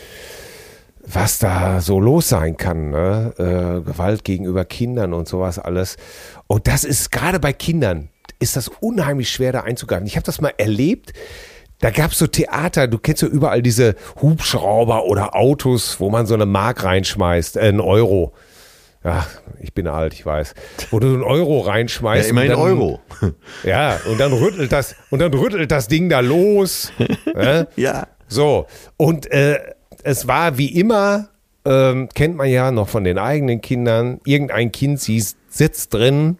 was da so los sein kann, ne? äh, Gewalt gegenüber Kindern und sowas alles. Und das ist gerade bei Kindern, ist das unheimlich schwer da einzugreifen. Ich habe das mal erlebt, da gab es so Theater, du kennst ja überall diese Hubschrauber oder Autos, wo man so eine Mark reinschmeißt, äh, einen Euro. Ja, ich bin alt, ich weiß. Wo du einen Euro reinschmeißt. Ja, immerhin und dann, Euro. Ja, und dann rüttelt das, und dann rüttelt das Ding da los. äh? Ja. So, und äh, es war wie immer, ähm, kennt man ja noch von den eigenen Kindern, irgendein Kind sie sitzt drin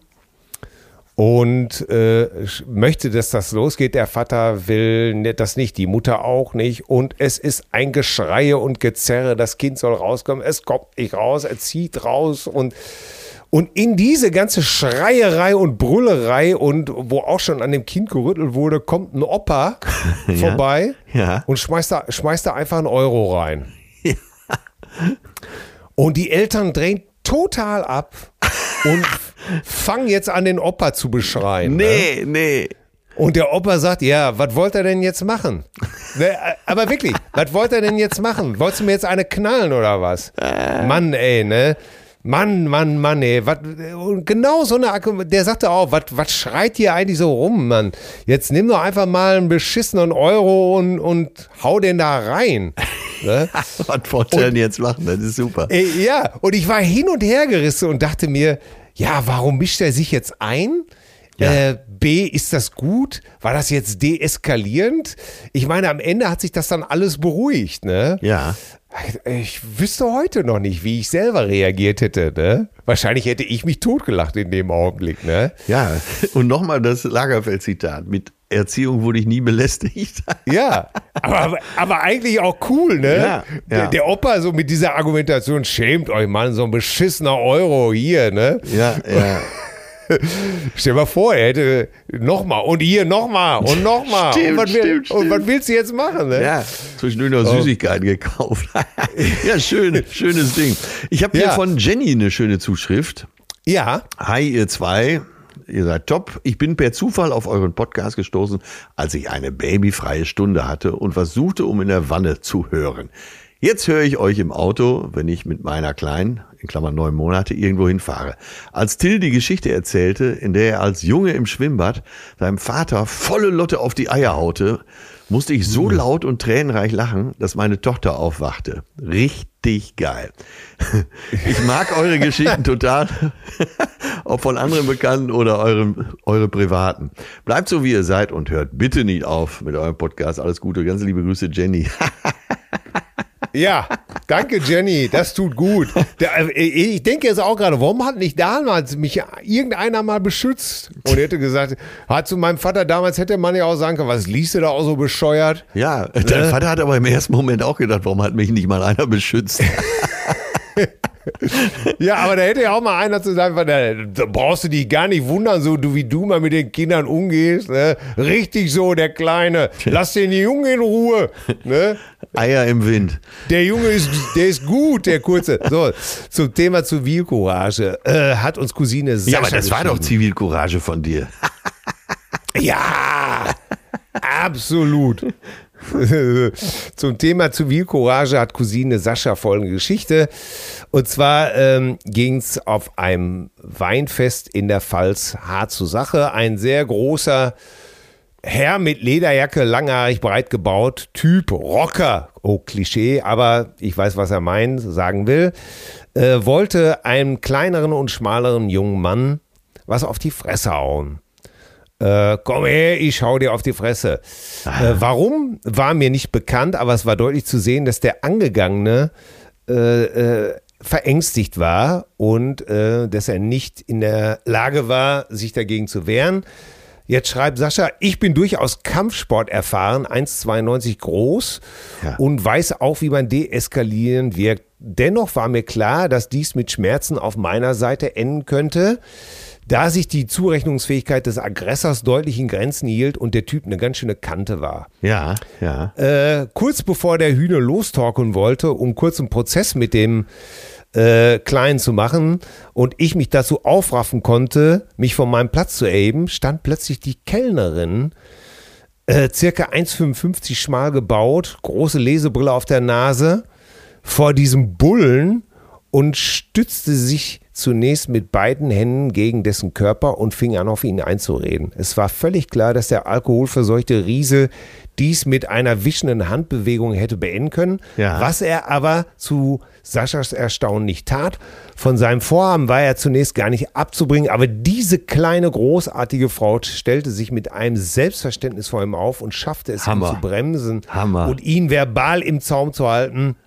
und äh, möchte, dass das losgeht. Der Vater will das nicht, die Mutter auch nicht. Und es ist ein Geschreie und Gezerre, das Kind soll rauskommen. Es kommt nicht raus, er zieht raus und Und in diese ganze Schreierei und Brüllerei und wo auch schon an dem Kind gerüttelt wurde, kommt ein Opa vorbei ja. und schmeißt da, schmeißt da einfach einen Euro rein. Ja. Und die Eltern drehen total ab und fangen jetzt an, den Opa zu beschreien. Nee, ne? nee. Und der Opa sagt, ja, was wollt ihr denn jetzt machen? Ne, aber wirklich, was wollt ihr denn jetzt machen? Wolltest du mir jetzt eine knallen oder was? Mann, ey, ne? Mann, Mann, Mann, ey. Wat, und genau so eine Akku, der sagte auch, was schreit hier eigentlich so rum, Mann? Jetzt nimm doch einfach mal einen beschissenen Euro und, und hau den da rein. Ne? Was Vorstellen jetzt machen, das ist super. Ey, ja, und ich war hin und her gerissen und dachte mir, ja, warum mischt er sich jetzt ein? Ja. Äh, B, ist das gut? War das jetzt deeskalierend? Ich meine, am Ende hat sich das dann alles beruhigt, ne? Ja. Ich wüsste heute noch nicht, wie ich selber reagiert hätte, ne? Wahrscheinlich hätte ich mich totgelacht in dem Augenblick, ne? Ja, und nochmal das Lagerfeld-Zitat. Mit Erziehung wurde ich nie belästigt. Ja, aber, aber eigentlich auch cool, ne? Ja, ja. Der, der Opa so mit dieser Argumentation, schämt euch, Mann, so ein beschissener Euro hier, ne? Ja, ja. Stell dir mal vor, er hätte nochmal und hier nochmal und nochmal. Stimmt, und, was will, stimmt, und stimmt. was willst du jetzt machen? Ne? Ja, zwischendurch noch Süßigkeiten gekauft. Ja, schön, schönes Ding. Ich habe hier Ja. von Jenny eine schöne Zuschrift. Ja, Hi, ihr zwei. Ihr seid top. Ich bin per Zufall auf euren Podcast gestoßen, als ich eine babyfreie Stunde hatte und was suchte, um in der Wanne zu hören. Jetzt höre ich euch im Auto, wenn ich mit meiner Kleinen, in Klammern neun Monate, irgendwo hinfahre. Als Till die Geschichte erzählte, in der er als Junge im Schwimmbad seinem Vater volle Lotte auf die Eier haute, musste ich so laut und tränenreich lachen, dass meine Tochter aufwachte. Richtig geil. Ich mag eure Geschichten total, ob von anderen Bekannten oder euren, eure privaten. Bleibt so, wie ihr seid und hört bitte nicht auf mit eurem Podcast. Alles Gute, ganz liebe Grüße, Jenny. ja, danke Jenny, das tut gut. Der, ich denke jetzt auch gerade, warum hat nicht damals mich irgendeiner mal beschützt? Und hätte gesagt, hat zu meinem Vater damals, hätte man ja auch sagen können, was liest du da auch so bescheuert? Ja, dein Ne? Vater hat aber im ersten Moment auch gedacht, warum hat mich nicht mal einer beschützt? Ja, aber da hätte ja auch mal einer zu sagen, da, da brauchst du dich gar nicht wundern, so du, wie du mal mit den Kindern umgehst. Ne? Richtig so, der Kleine. Lass den Jungen in Ruhe. Ne? Eier im Wind. Der Junge ist, der ist gut, der Kurze. So, zum Thema Zivilcourage äh, hat uns Cousine Sascha Ja, aber das war doch geschrieben. Zivilcourage von dir. Ja, absolut. Zum Thema Zivilcourage hat Cousine Sascha folgende Geschichte. Und zwar ähm, ging es auf einem Weinfest in der Pfalz hart zur Sache. Ein sehr großer Herr mit Lederjacke, langhaarig, breit gebaut, Typ Rocker, oh Klischee, aber ich weiß, was er meint, sagen will, äh, wollte einem kleineren und schmaleren jungen Mann was auf die Fresse hauen. Äh, komm her, ich schau dir auf die Fresse. Äh, warum, war mir nicht bekannt, aber es war deutlich zu sehen, dass der Angegangene äh, äh, verängstigt war und äh, dass er nicht in der Lage war, sich dagegen zu wehren. Jetzt schreibt Sascha, ich bin durchaus Kampfsport erfahren, eins Komma zweiundneunzig groß Ja. und weiß auch, wie man deeskalieren wirkt. Dennoch war mir klar, dass dies mit Schmerzen auf meiner Seite enden könnte, da sich die Zurechnungsfähigkeit des Aggressors deutlich in Grenzen hielt und der Typ eine ganz schöne Kante war. Ja, ja. Äh, kurz bevor der Hühner lostorkeln wollte, um kurz einen Prozess mit dem äh, Kleinen zu machen und ich mich dazu aufraffen konnte, mich von meinem Platz zu erheben, stand plötzlich die Kellnerin, äh, circa eins Komma fünfundfünfzig schmal gebaut, große Lesebrille auf der Nase, vor diesem Bullen und stützte sich zunächst mit beiden Händen gegen dessen Körper und fing an, auf ihn einzureden. Es war völlig klar, dass der alkoholverseuchte Riese dies mit einer wischenden Handbewegung hätte beenden können, Ja. was er aber zu Saschas Erstaunen nicht tat. Von seinem Vorhaben war er zunächst gar nicht abzubringen, aber diese kleine, großartige Frau stellte sich mit einem Selbstverständnis vor ihm auf und schaffte es, Hammer. ihn zu bremsen Hammer. und ihn verbal im Zaum zu halten,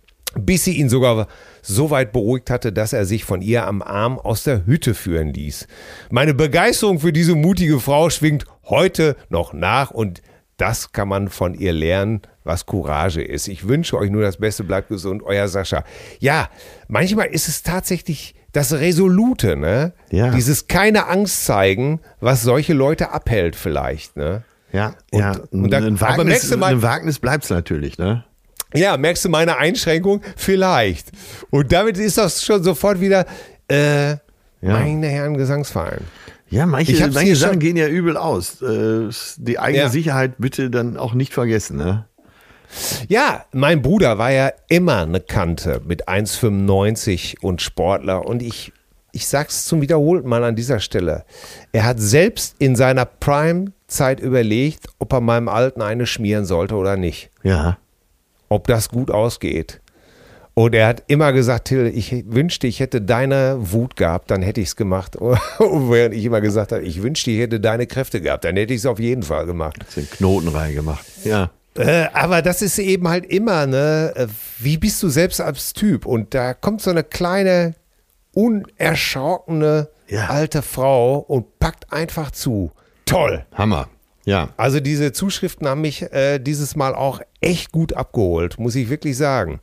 bis sie ihn sogar so weit beruhigt hatte, dass er sich von ihr am Arm aus der Hütte führen ließ. Meine Begeisterung für diese mutige Frau schwingt heute noch nach und das kann man von ihr lernen, was Courage ist. Ich wünsche euch nur das Beste, bleibt gesund, euer Sascha. Ja, manchmal ist es tatsächlich das Resolute, ne? Ja. Dieses keine Angst zeigen, was solche Leute abhält vielleicht, ne? Ja, Und- ja. und da- ein aber Wagnis, merkst du mal- ein Wagnis bleibt's natürlich, ne? Ja, merkst du meine Einschränkung? Vielleicht. Und damit ist das schon sofort wieder, äh, meine Herren Gesangsverein. Ja, manche, Ich hab's manche hier Sachen schon- gehen ja übel aus. Äh, Die eigene Ja. Sicherheit bitte dann auch nicht vergessen, ne? Ja, mein Bruder war ja immer eine Kante mit eins Komma fünfundneunzig und Sportler. Und ich, ich sag's zum wiederholten Mal an dieser Stelle. Er hat selbst in seiner Prime-Zeit überlegt, ob er meinem Alten eine schmieren sollte oder nicht. Ja. Ob das gut ausgeht. Und er hat immer gesagt, Till, ich wünschte, ich hätte deine Wut gehabt, dann hätte ich es gemacht. Und während ich immer gesagt habe, ich wünschte, ich hätte deine Kräfte gehabt, dann hätte ich es auf jeden Fall gemacht. Den Knoten reingemacht. Ja. Äh, aber das ist eben halt immer, ne, äh, wie bist du selbst als Typ? Und da kommt so eine kleine, unerschrockene Ja. alte Frau und packt einfach zu. Toll. Hammer. Ja. Also diese Zuschriften haben mich äh, dieses Mal auch echt gut abgeholt, muss ich wirklich sagen.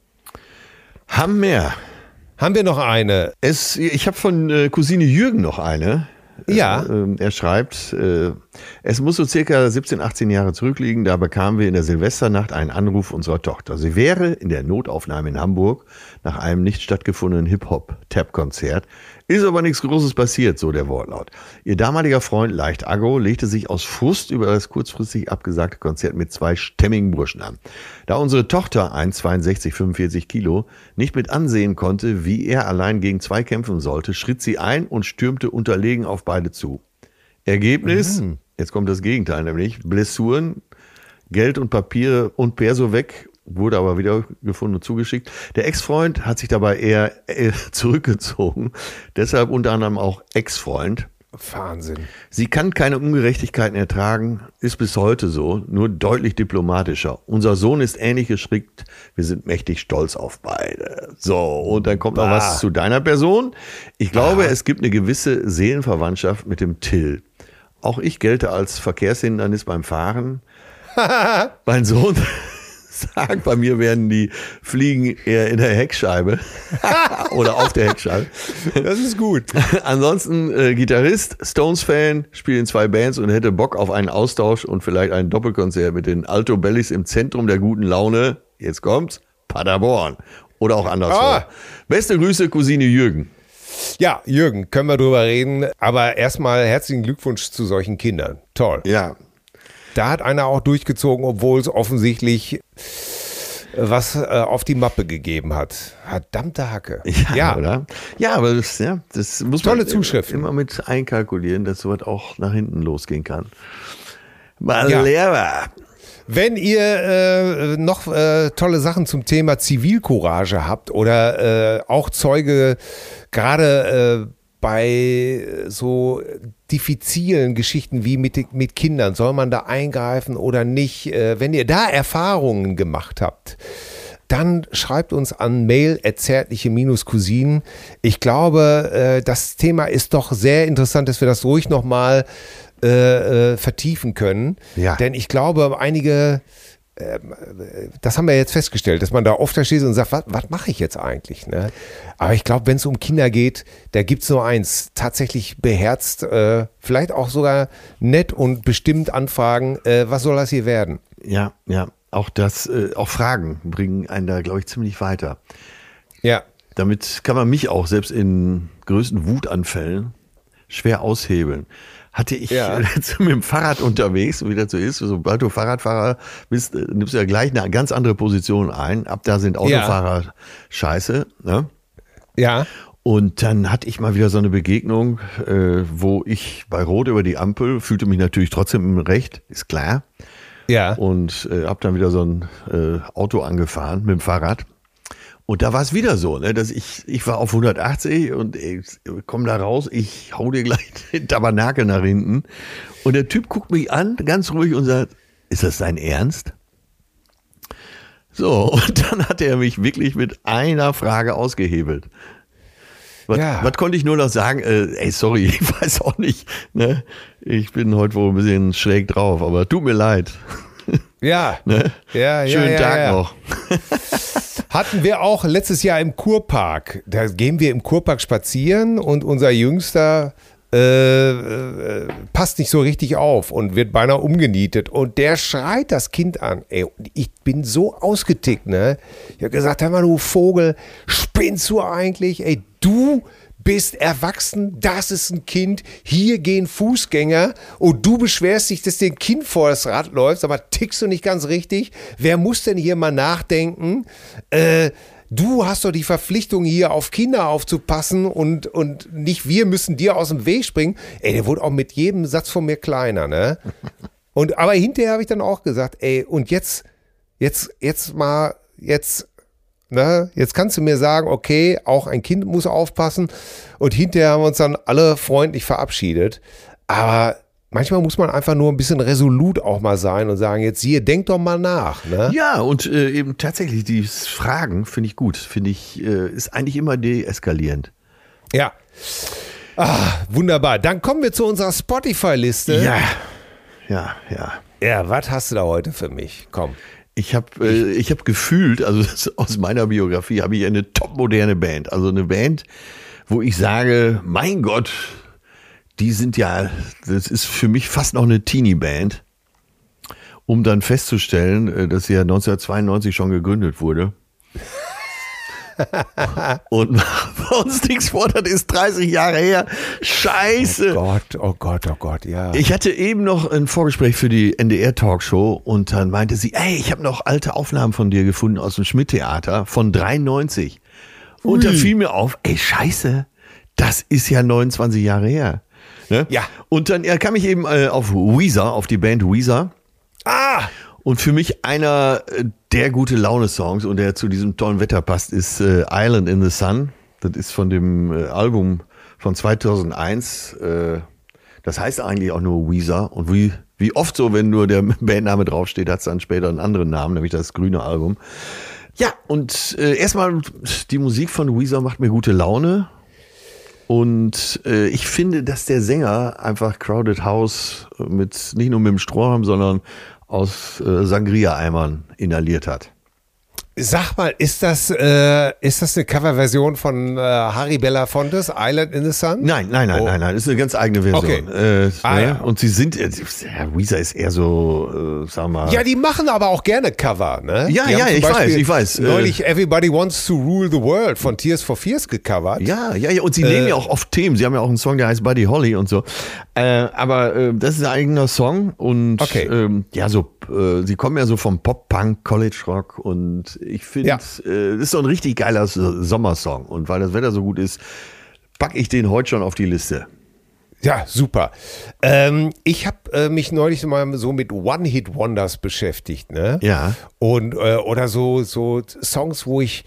Haben mehr. Haben wir noch eine? Es, ich habe von äh, Cousine Jürgen noch eine. Ja. Äh, äh, er schreibt, äh, es muss so circa siebzehn, achtzehn Jahre zurückliegen, da bekamen wir in der Silvesternacht einen Anruf unserer Tochter. Sie wäre in der Notaufnahme in Hamburg nach einem nicht stattgefundenen Hip-Hop-Tap-Konzert. Ist aber nichts Großes passiert, so der Wortlaut. Ihr damaliger Freund, leicht aggro, legte sich aus Frust über das kurzfristig abgesagte Konzert mit zwei stämmigen Burschen an. Da unsere Tochter, eins Komma zweiundsechzig, fünfundvierzig Kilo, nicht mit ansehen konnte, wie er allein gegen zwei kämpfen sollte, schritt sie ein und stürmte unterlegen auf beide zu. Ergebnis, Mhm. jetzt kommt das Gegenteil nämlich, Blessuren, Geld und Papiere und Perso weg, wurde aber wieder gefunden und zugeschickt. Der Ex-Freund hat sich dabei eher äh, zurückgezogen, deshalb unter anderem auch Ex-Freund. Wahnsinn. Sie kann keine Ungerechtigkeiten ertragen, ist bis heute so, nur deutlich diplomatischer. Unser Sohn ist ähnlich gestrickt, wir sind mächtig stolz auf beide. So, und dann kommt noch Bah. was zu deiner Person. Ich glaube, es gibt eine gewisse Seelenverwandtschaft mit dem Till. Auch ich gelte als Verkehrshindernis beim Fahren. Mein Sohn sagt, bei mir werden die Fliegen eher in der Heckscheibe oder auf der Heckscheibe. Das ist gut. Ansonsten äh, Gitarrist, Stones-Fan, spielt in zwei Bands und hätte Bock auf einen Austausch und vielleicht ein Doppelkonzert mit den Alto Bellis im Zentrum der guten Laune. Jetzt kommt's, Paderborn. Oder auch anderswo. Ah. Beste Grüße, Cousine Jürgen. Ja, Jürgen, können wir drüber reden. Aber erstmal herzlichen Glückwunsch zu solchen Kindern. Toll. Ja, Da hat einer auch durchgezogen, obwohl es offensichtlich äh, was äh, auf die Mappe gegeben hat. Verdammte Hacke. ja, oder? Ja, aber das, ja, das muss Tolle man Zuschriften. immer mit einkalkulieren, dass sowas auch nach hinten losgehen kann. Mal Ja. Lehrer. Wenn ihr äh, noch äh, tolle Sachen zum Thema Zivilcourage habt oder äh, auch Zeuge gerade äh, bei so diffizilen Geschichten wie mit, mit Kindern, soll man da eingreifen oder nicht? Äh, wenn ihr da Erfahrungen gemacht habt, dann schreibt uns an mail at zärtliche Cousinen. Ich glaube, äh, das Thema ist doch sehr interessant, dass wir das ruhig nochmal äh, äh, vertiefen können. Ja. Denn ich glaube, einige, äh, das haben wir jetzt festgestellt, dass man da oft da steht und sagt, was, was mache ich jetzt eigentlich? Ne? Aber ich glaube, wenn es um Kinder geht, da gibt es nur eins, tatsächlich beherzt, äh, vielleicht auch sogar nett und bestimmt anfragen, äh, was soll das hier werden? Ja, ja. Auch das, äh, auch Fragen bringen einen da, glaube ich, ziemlich weiter. Ja. Damit kann man mich auch selbst in größten Wutanfällen schwer aushebeln. Hatte ich Ja. letztens mit dem Fahrrad unterwegs, wie das so ist, sobald du Fahrradfahrer bist, äh, nimmst du ja gleich eine ganz andere Position ein. Ab da sind Autofahrer scheiße. Ne? Ja. Und dann hatte ich mal wieder so eine Begegnung, äh, wo ich bei Rot über die Ampel, fühlte mich natürlich trotzdem im Recht, ist klar. Ja. Und äh, hab dann wieder so ein äh, Auto angefahren mit dem Fahrrad. Und da war es wieder so, ne, dass ich, ich war auf hundertachtzig und ich komm da raus, ich hau dir gleich den Tabernakel nach hinten. Und der Typ guckt mich an, ganz ruhig und sagt, ist das dein Ernst? So, und dann hat er mich wirklich mit einer Frage ausgehebelt. Was, Ja. was konnte ich nur noch sagen? Äh, ey, sorry, ich weiß auch nicht. Ne? Ich bin heute wohl ein bisschen schräg drauf, aber tut mir leid. Ja. Ne? Ja, ja, Schönen ja, Tag ja. noch. Hatten wir auch letztes Jahr im Kurpark. Da gehen wir im Kurpark spazieren und unser Jüngster äh, äh, passt nicht so richtig auf und wird beinahe umgenietet. Und der schreit das Kind an. Ey, und ich bin so ausgetickt, ne? Ich habe gesagt, hör mal, du Vogel, spinnst du eigentlich? Ey, du bist erwachsen, das ist ein Kind, hier gehen Fußgänger und du beschwerst dich, dass dir ein Kind vor das Rad läuft, aber tickst du nicht ganz richtig? Wer muss denn hier mal nachdenken? Äh, du hast doch die Verpflichtung, hier auf Kinder aufzupassen und, und nicht wir müssen dir aus dem Weg springen. Ey, der wurde auch mit jedem Satz von mir kleiner, ne? Und, aber hinterher habe ich dann auch gesagt, ey, und jetzt, jetzt, jetzt mal, jetzt, ne, jetzt kannst du mir sagen, okay, auch ein Kind muss aufpassen. Und hinterher haben wir uns dann alle freundlich verabschiedet. Aber manchmal muss man einfach nur ein bisschen resolut auch mal sein und sagen, jetzt hier, denk doch mal nach. Ne? Ja, und äh, eben tatsächlich, die Fragen finde ich gut. Finde ich, äh, ist eigentlich immer deeskalierend. Ja. Ah, wunderbar. Dann kommen wir zu unserer Spotify-Liste. Ja, ja, ja. Ja, was hast du da heute für mich? Komm. Ich habe äh, ich hab gefühlt, also aus meiner Biografie habe ich eine topmoderne Band. Also eine Band, wo ich sage, mein Gott, die sind ja, das ist für mich fast noch eine Teenie-Band, um dann festzustellen, dass sie ja neunzehnhundertzweiundneunzig schon gegründet wurde. Und bei uns nichts vor, das ist dreißig Jahre her. Scheiße. Oh Gott, oh Gott, oh Gott, ja. Ich hatte eben noch ein Vorgespräch für die N D R-Talkshow und dann meinte sie, ey, ich habe noch alte Aufnahmen von dir gefunden aus dem Schmidt-Theater von dreiundneunzig. Und da fiel mir auf, ey, scheiße, das ist ja neunundzwanzig Jahre her. Ne? Ja. Und dann ja, kam ich eben äh, auf Weezer, auf die Band Weezer. Ah! Und für mich einer der gute Laune-Songs und der zu diesem tollen Wetter passt, ist äh, Island in the Sun. Das ist von dem äh, Album von zweitausendeins. Äh, das heißt eigentlich auch nur Weezer. Und wie, wie oft so, wenn nur der Bandname draufsteht, hat es dann später einen anderen Namen, nämlich das grüne Album. Ja, und äh, erstmal, die Musik von Weezer macht mir gute Laune. Und äh, ich finde, dass der Sänger einfach Crowded House mit nicht nur mit dem Strohhalm, sondern aus äh, Sangria-Eimern inhaliert hat. Sag mal, ist das, äh, ist das eine Coverversion von äh, Harry Belafontes, Island in the Sun? Nein, nein, nein, oh. nein, nein, das ist eine ganz eigene Version. Okay. Äh, ah, ne? ja. Und sie sind, äh, ja, Weezer ist eher so, äh, sag mal. Ja, die machen aber auch gerne Cover, ne? Ja, die ja, ich Beispiel weiß, ich weiß. Neulich Everybody Wants to Rule the World von Tears for Fears gecovert. Ja, ja, ja, und sie Äh, nehmen ja auch oft Themen. Sie haben ja auch einen Song, der heißt Buddy Holly und so. Äh, aber äh, das ist ein eigener Song und Okay. ähm, ja, so, äh, sie kommen ja so vom Pop-Punk, College-Rock und ich finde, Ja. äh, das ist so ein richtig geiler Sommersong. Und weil das Wetter so gut ist, packe ich den heute schon auf die Liste. Ja, super. Ähm, ich habe äh, mich neulich mal so mit One-Hit-Wonders beschäftigt, ne? Ja. Und äh, oder so so Songs, wo ich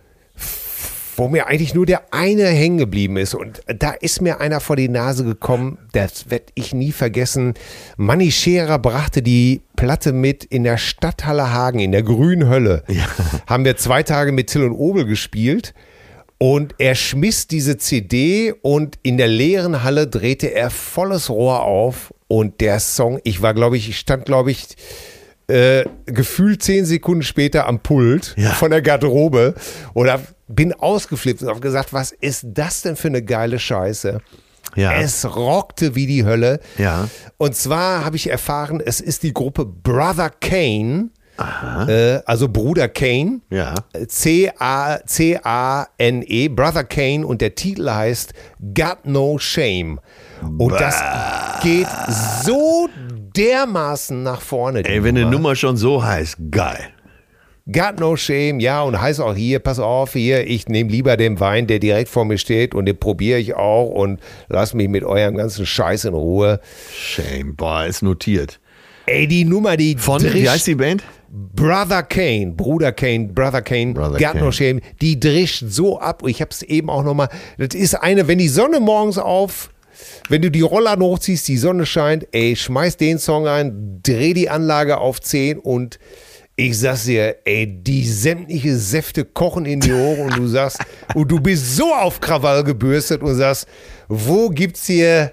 wo mir eigentlich nur der eine hängen geblieben ist. Und da ist mir einer vor die Nase gekommen, das werde ich nie vergessen. Manni Scherer brachte die Platte mit in der Stadthalle Hagen, in der grünen Hölle. Ja. Haben wir zwei Tage mit Till und Obel gespielt. Und er schmiss diese C D und in der leeren Halle drehte er volles Rohr auf. Und der Song, ich war, glaube ich, ich stand, glaube ich, äh, gefühlt zehn Sekunden später am Pult Ja. von der Garderobe oder bin ausgeflippt und habe gesagt, was ist das denn für eine geile Scheiße? Ja. Es rockte wie die Hölle. Ja. Und zwar habe ich erfahren, es ist die Gruppe Brother Kane, äh, also Bruder Kane, Ja. C A N E, Brother Kane, und der Titel heißt Got No Shame. Und das geht so dermaßen nach vorne. die Ey, wenn eine Nummer. Nummer schon so heißt, geil. Got no shame, ja, und heißt auch hier, pass auf, hier, ich nehme lieber den Wein, der direkt vor mir steht, und den probiere ich auch und lass mich mit eurem ganzen Scheiß in Ruhe. Shame, boah, ist notiert. Ey, die Nummer, die Von, drischt, wie heißt die Band? Brother Kane, Bruder Kane, Brother Kane, Brother Got Kane. no shame, die drischt so ab, ich hab's eben auch nochmal, das ist eine, wenn die Sonne morgens auf, wenn du die Roller hochziehst, die Sonne scheint, ey, schmeiß den Song ein, dreh die Anlage auf zehn und ich sag's dir, ey, die sämtliche Säfte kochen in die Ohren und du sagst, und du bist so auf Krawall gebürstet und sagst, wo gibt's hier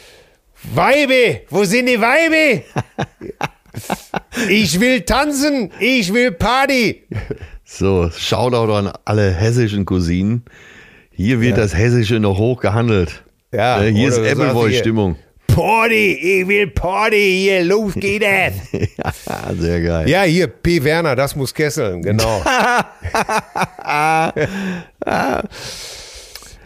Weibe? Wo sind die Weibe? Ich will tanzen, ich will Party. So, Shoutout an alle hessischen Cousinen. Hier wird Ja. das Hessische noch hoch gehandelt. Ja, Äh, hier oder ist du sagst Appleboy-Stimmung. Party, ich will Party, hier, los geht das. Ja, sehr geil. Ja, hier, P. Werner, das muss kesseln, genau.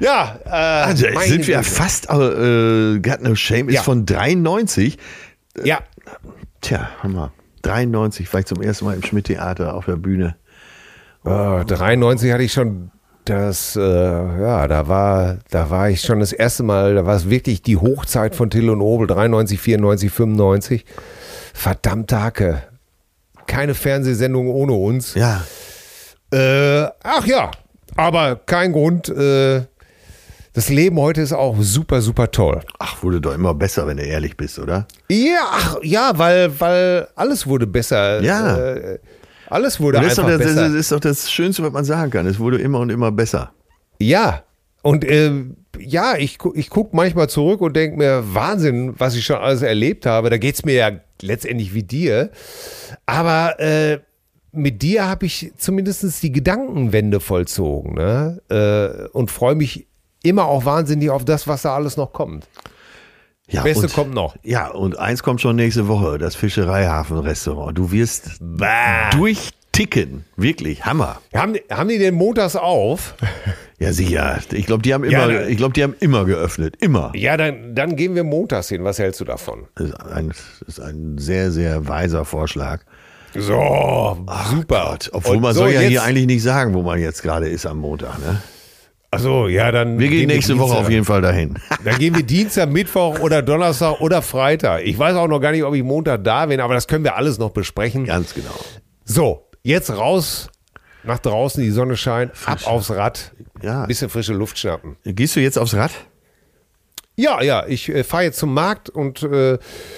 Ja, äh, Also jetzt sind wir fast, äh, Got No Shame ist Ja. von dreiundneunzig. Ja, Tja, Hammer. dreiundneunzig, vielleicht zum ersten Mal im Schmidt-Theater auf der Bühne. äh, dreiundneunzig hatte ich schon das, äh, ja, da war, da war ich schon das erste Mal, da war es wirklich die Hochzeit von Till und Obel, dreiundneunzig, vierundneunzig, fünfundneunzig. Verdammte Hacke. Keine Fernsehsendung ohne uns. Ja. Äh, ach ja, aber kein Grund. Äh, das Leben heute ist auch super, super toll. Ach, wurde doch immer besser, wenn du ehrlich bist, oder? Ja, ach, ja, weil, weil alles wurde besser. Ja. Äh, alles wurde Und das ist, einfach doch das, besser. das ist doch das Schönste, was man sagen kann. Es wurde immer und immer besser. Ja, und äh, ja, ich, gu- ich gucke manchmal zurück und denke mir, Wahnsinn, was ich schon alles erlebt habe. Da geht es mir ja letztendlich wie dir. Aber äh, mit dir habe ich zumindest die Gedankenwende vollzogen, ne? äh, und freue mich immer auch wahnsinnig auf das, was da alles noch kommt. Ja, Beste und, kommt noch. Ja, und eins kommt schon nächste Woche, das Fischereihafen-Restaurant. Du wirst durchticken. Wirklich, Hammer. Haben, haben die den montags auf? Ja, sicher. Ich glaube, die haben Ja, immer, ne. ich glaube, die haben immer geöffnet. Immer. Ja, dann, dann gehen wir montags hin. Was hältst du davon? Das ist ein, das ist ein sehr, sehr weiser Vorschlag. So, super. Gott, obwohl Und man so, soll ja jetzt- hier eigentlich nicht sagen, wo man jetzt gerade ist am Montag. Ne? Also, ja, dann. Wir gehen nächste Woche auf jeden Fall dahin. Dann gehen wir Dienstag, Mittwoch oder Donnerstag oder Freitag. Ich weiß auch noch gar nicht, ob ich Montag da bin, aber das können wir alles noch besprechen. Ganz genau. So, jetzt raus nach draußen, die Sonne scheint, ab aufs Rad, Ja. bisschen frische Luft schnappen. Gehst du jetzt aufs Rad? Ja, ja, ich äh, fahre jetzt zum Markt und äh,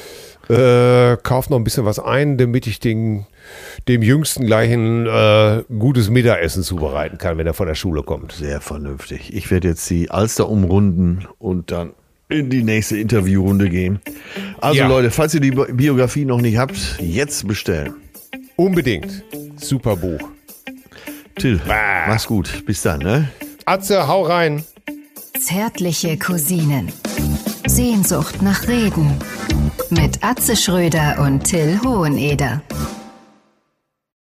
äh, kaufe noch ein bisschen was ein, damit ich den, dem Jüngsten gleich ein äh, gutes Mittagessen zubereiten kann, wenn er von der Schule kommt. Sehr vernünftig. Ich werde jetzt die Alster umrunden und dann in die nächste Interviewrunde gehen. Also Ja. Leute, falls ihr die Bi- Biografie noch nicht habt, jetzt bestellen. Unbedingt. Super Buch. Till, Bah. mach's gut. Bis dann, ne? Atze, hau rein. Zärtliche Cousinen. Sehnsucht nach Reden. Mit Atze Schröder und Till Hoheneder.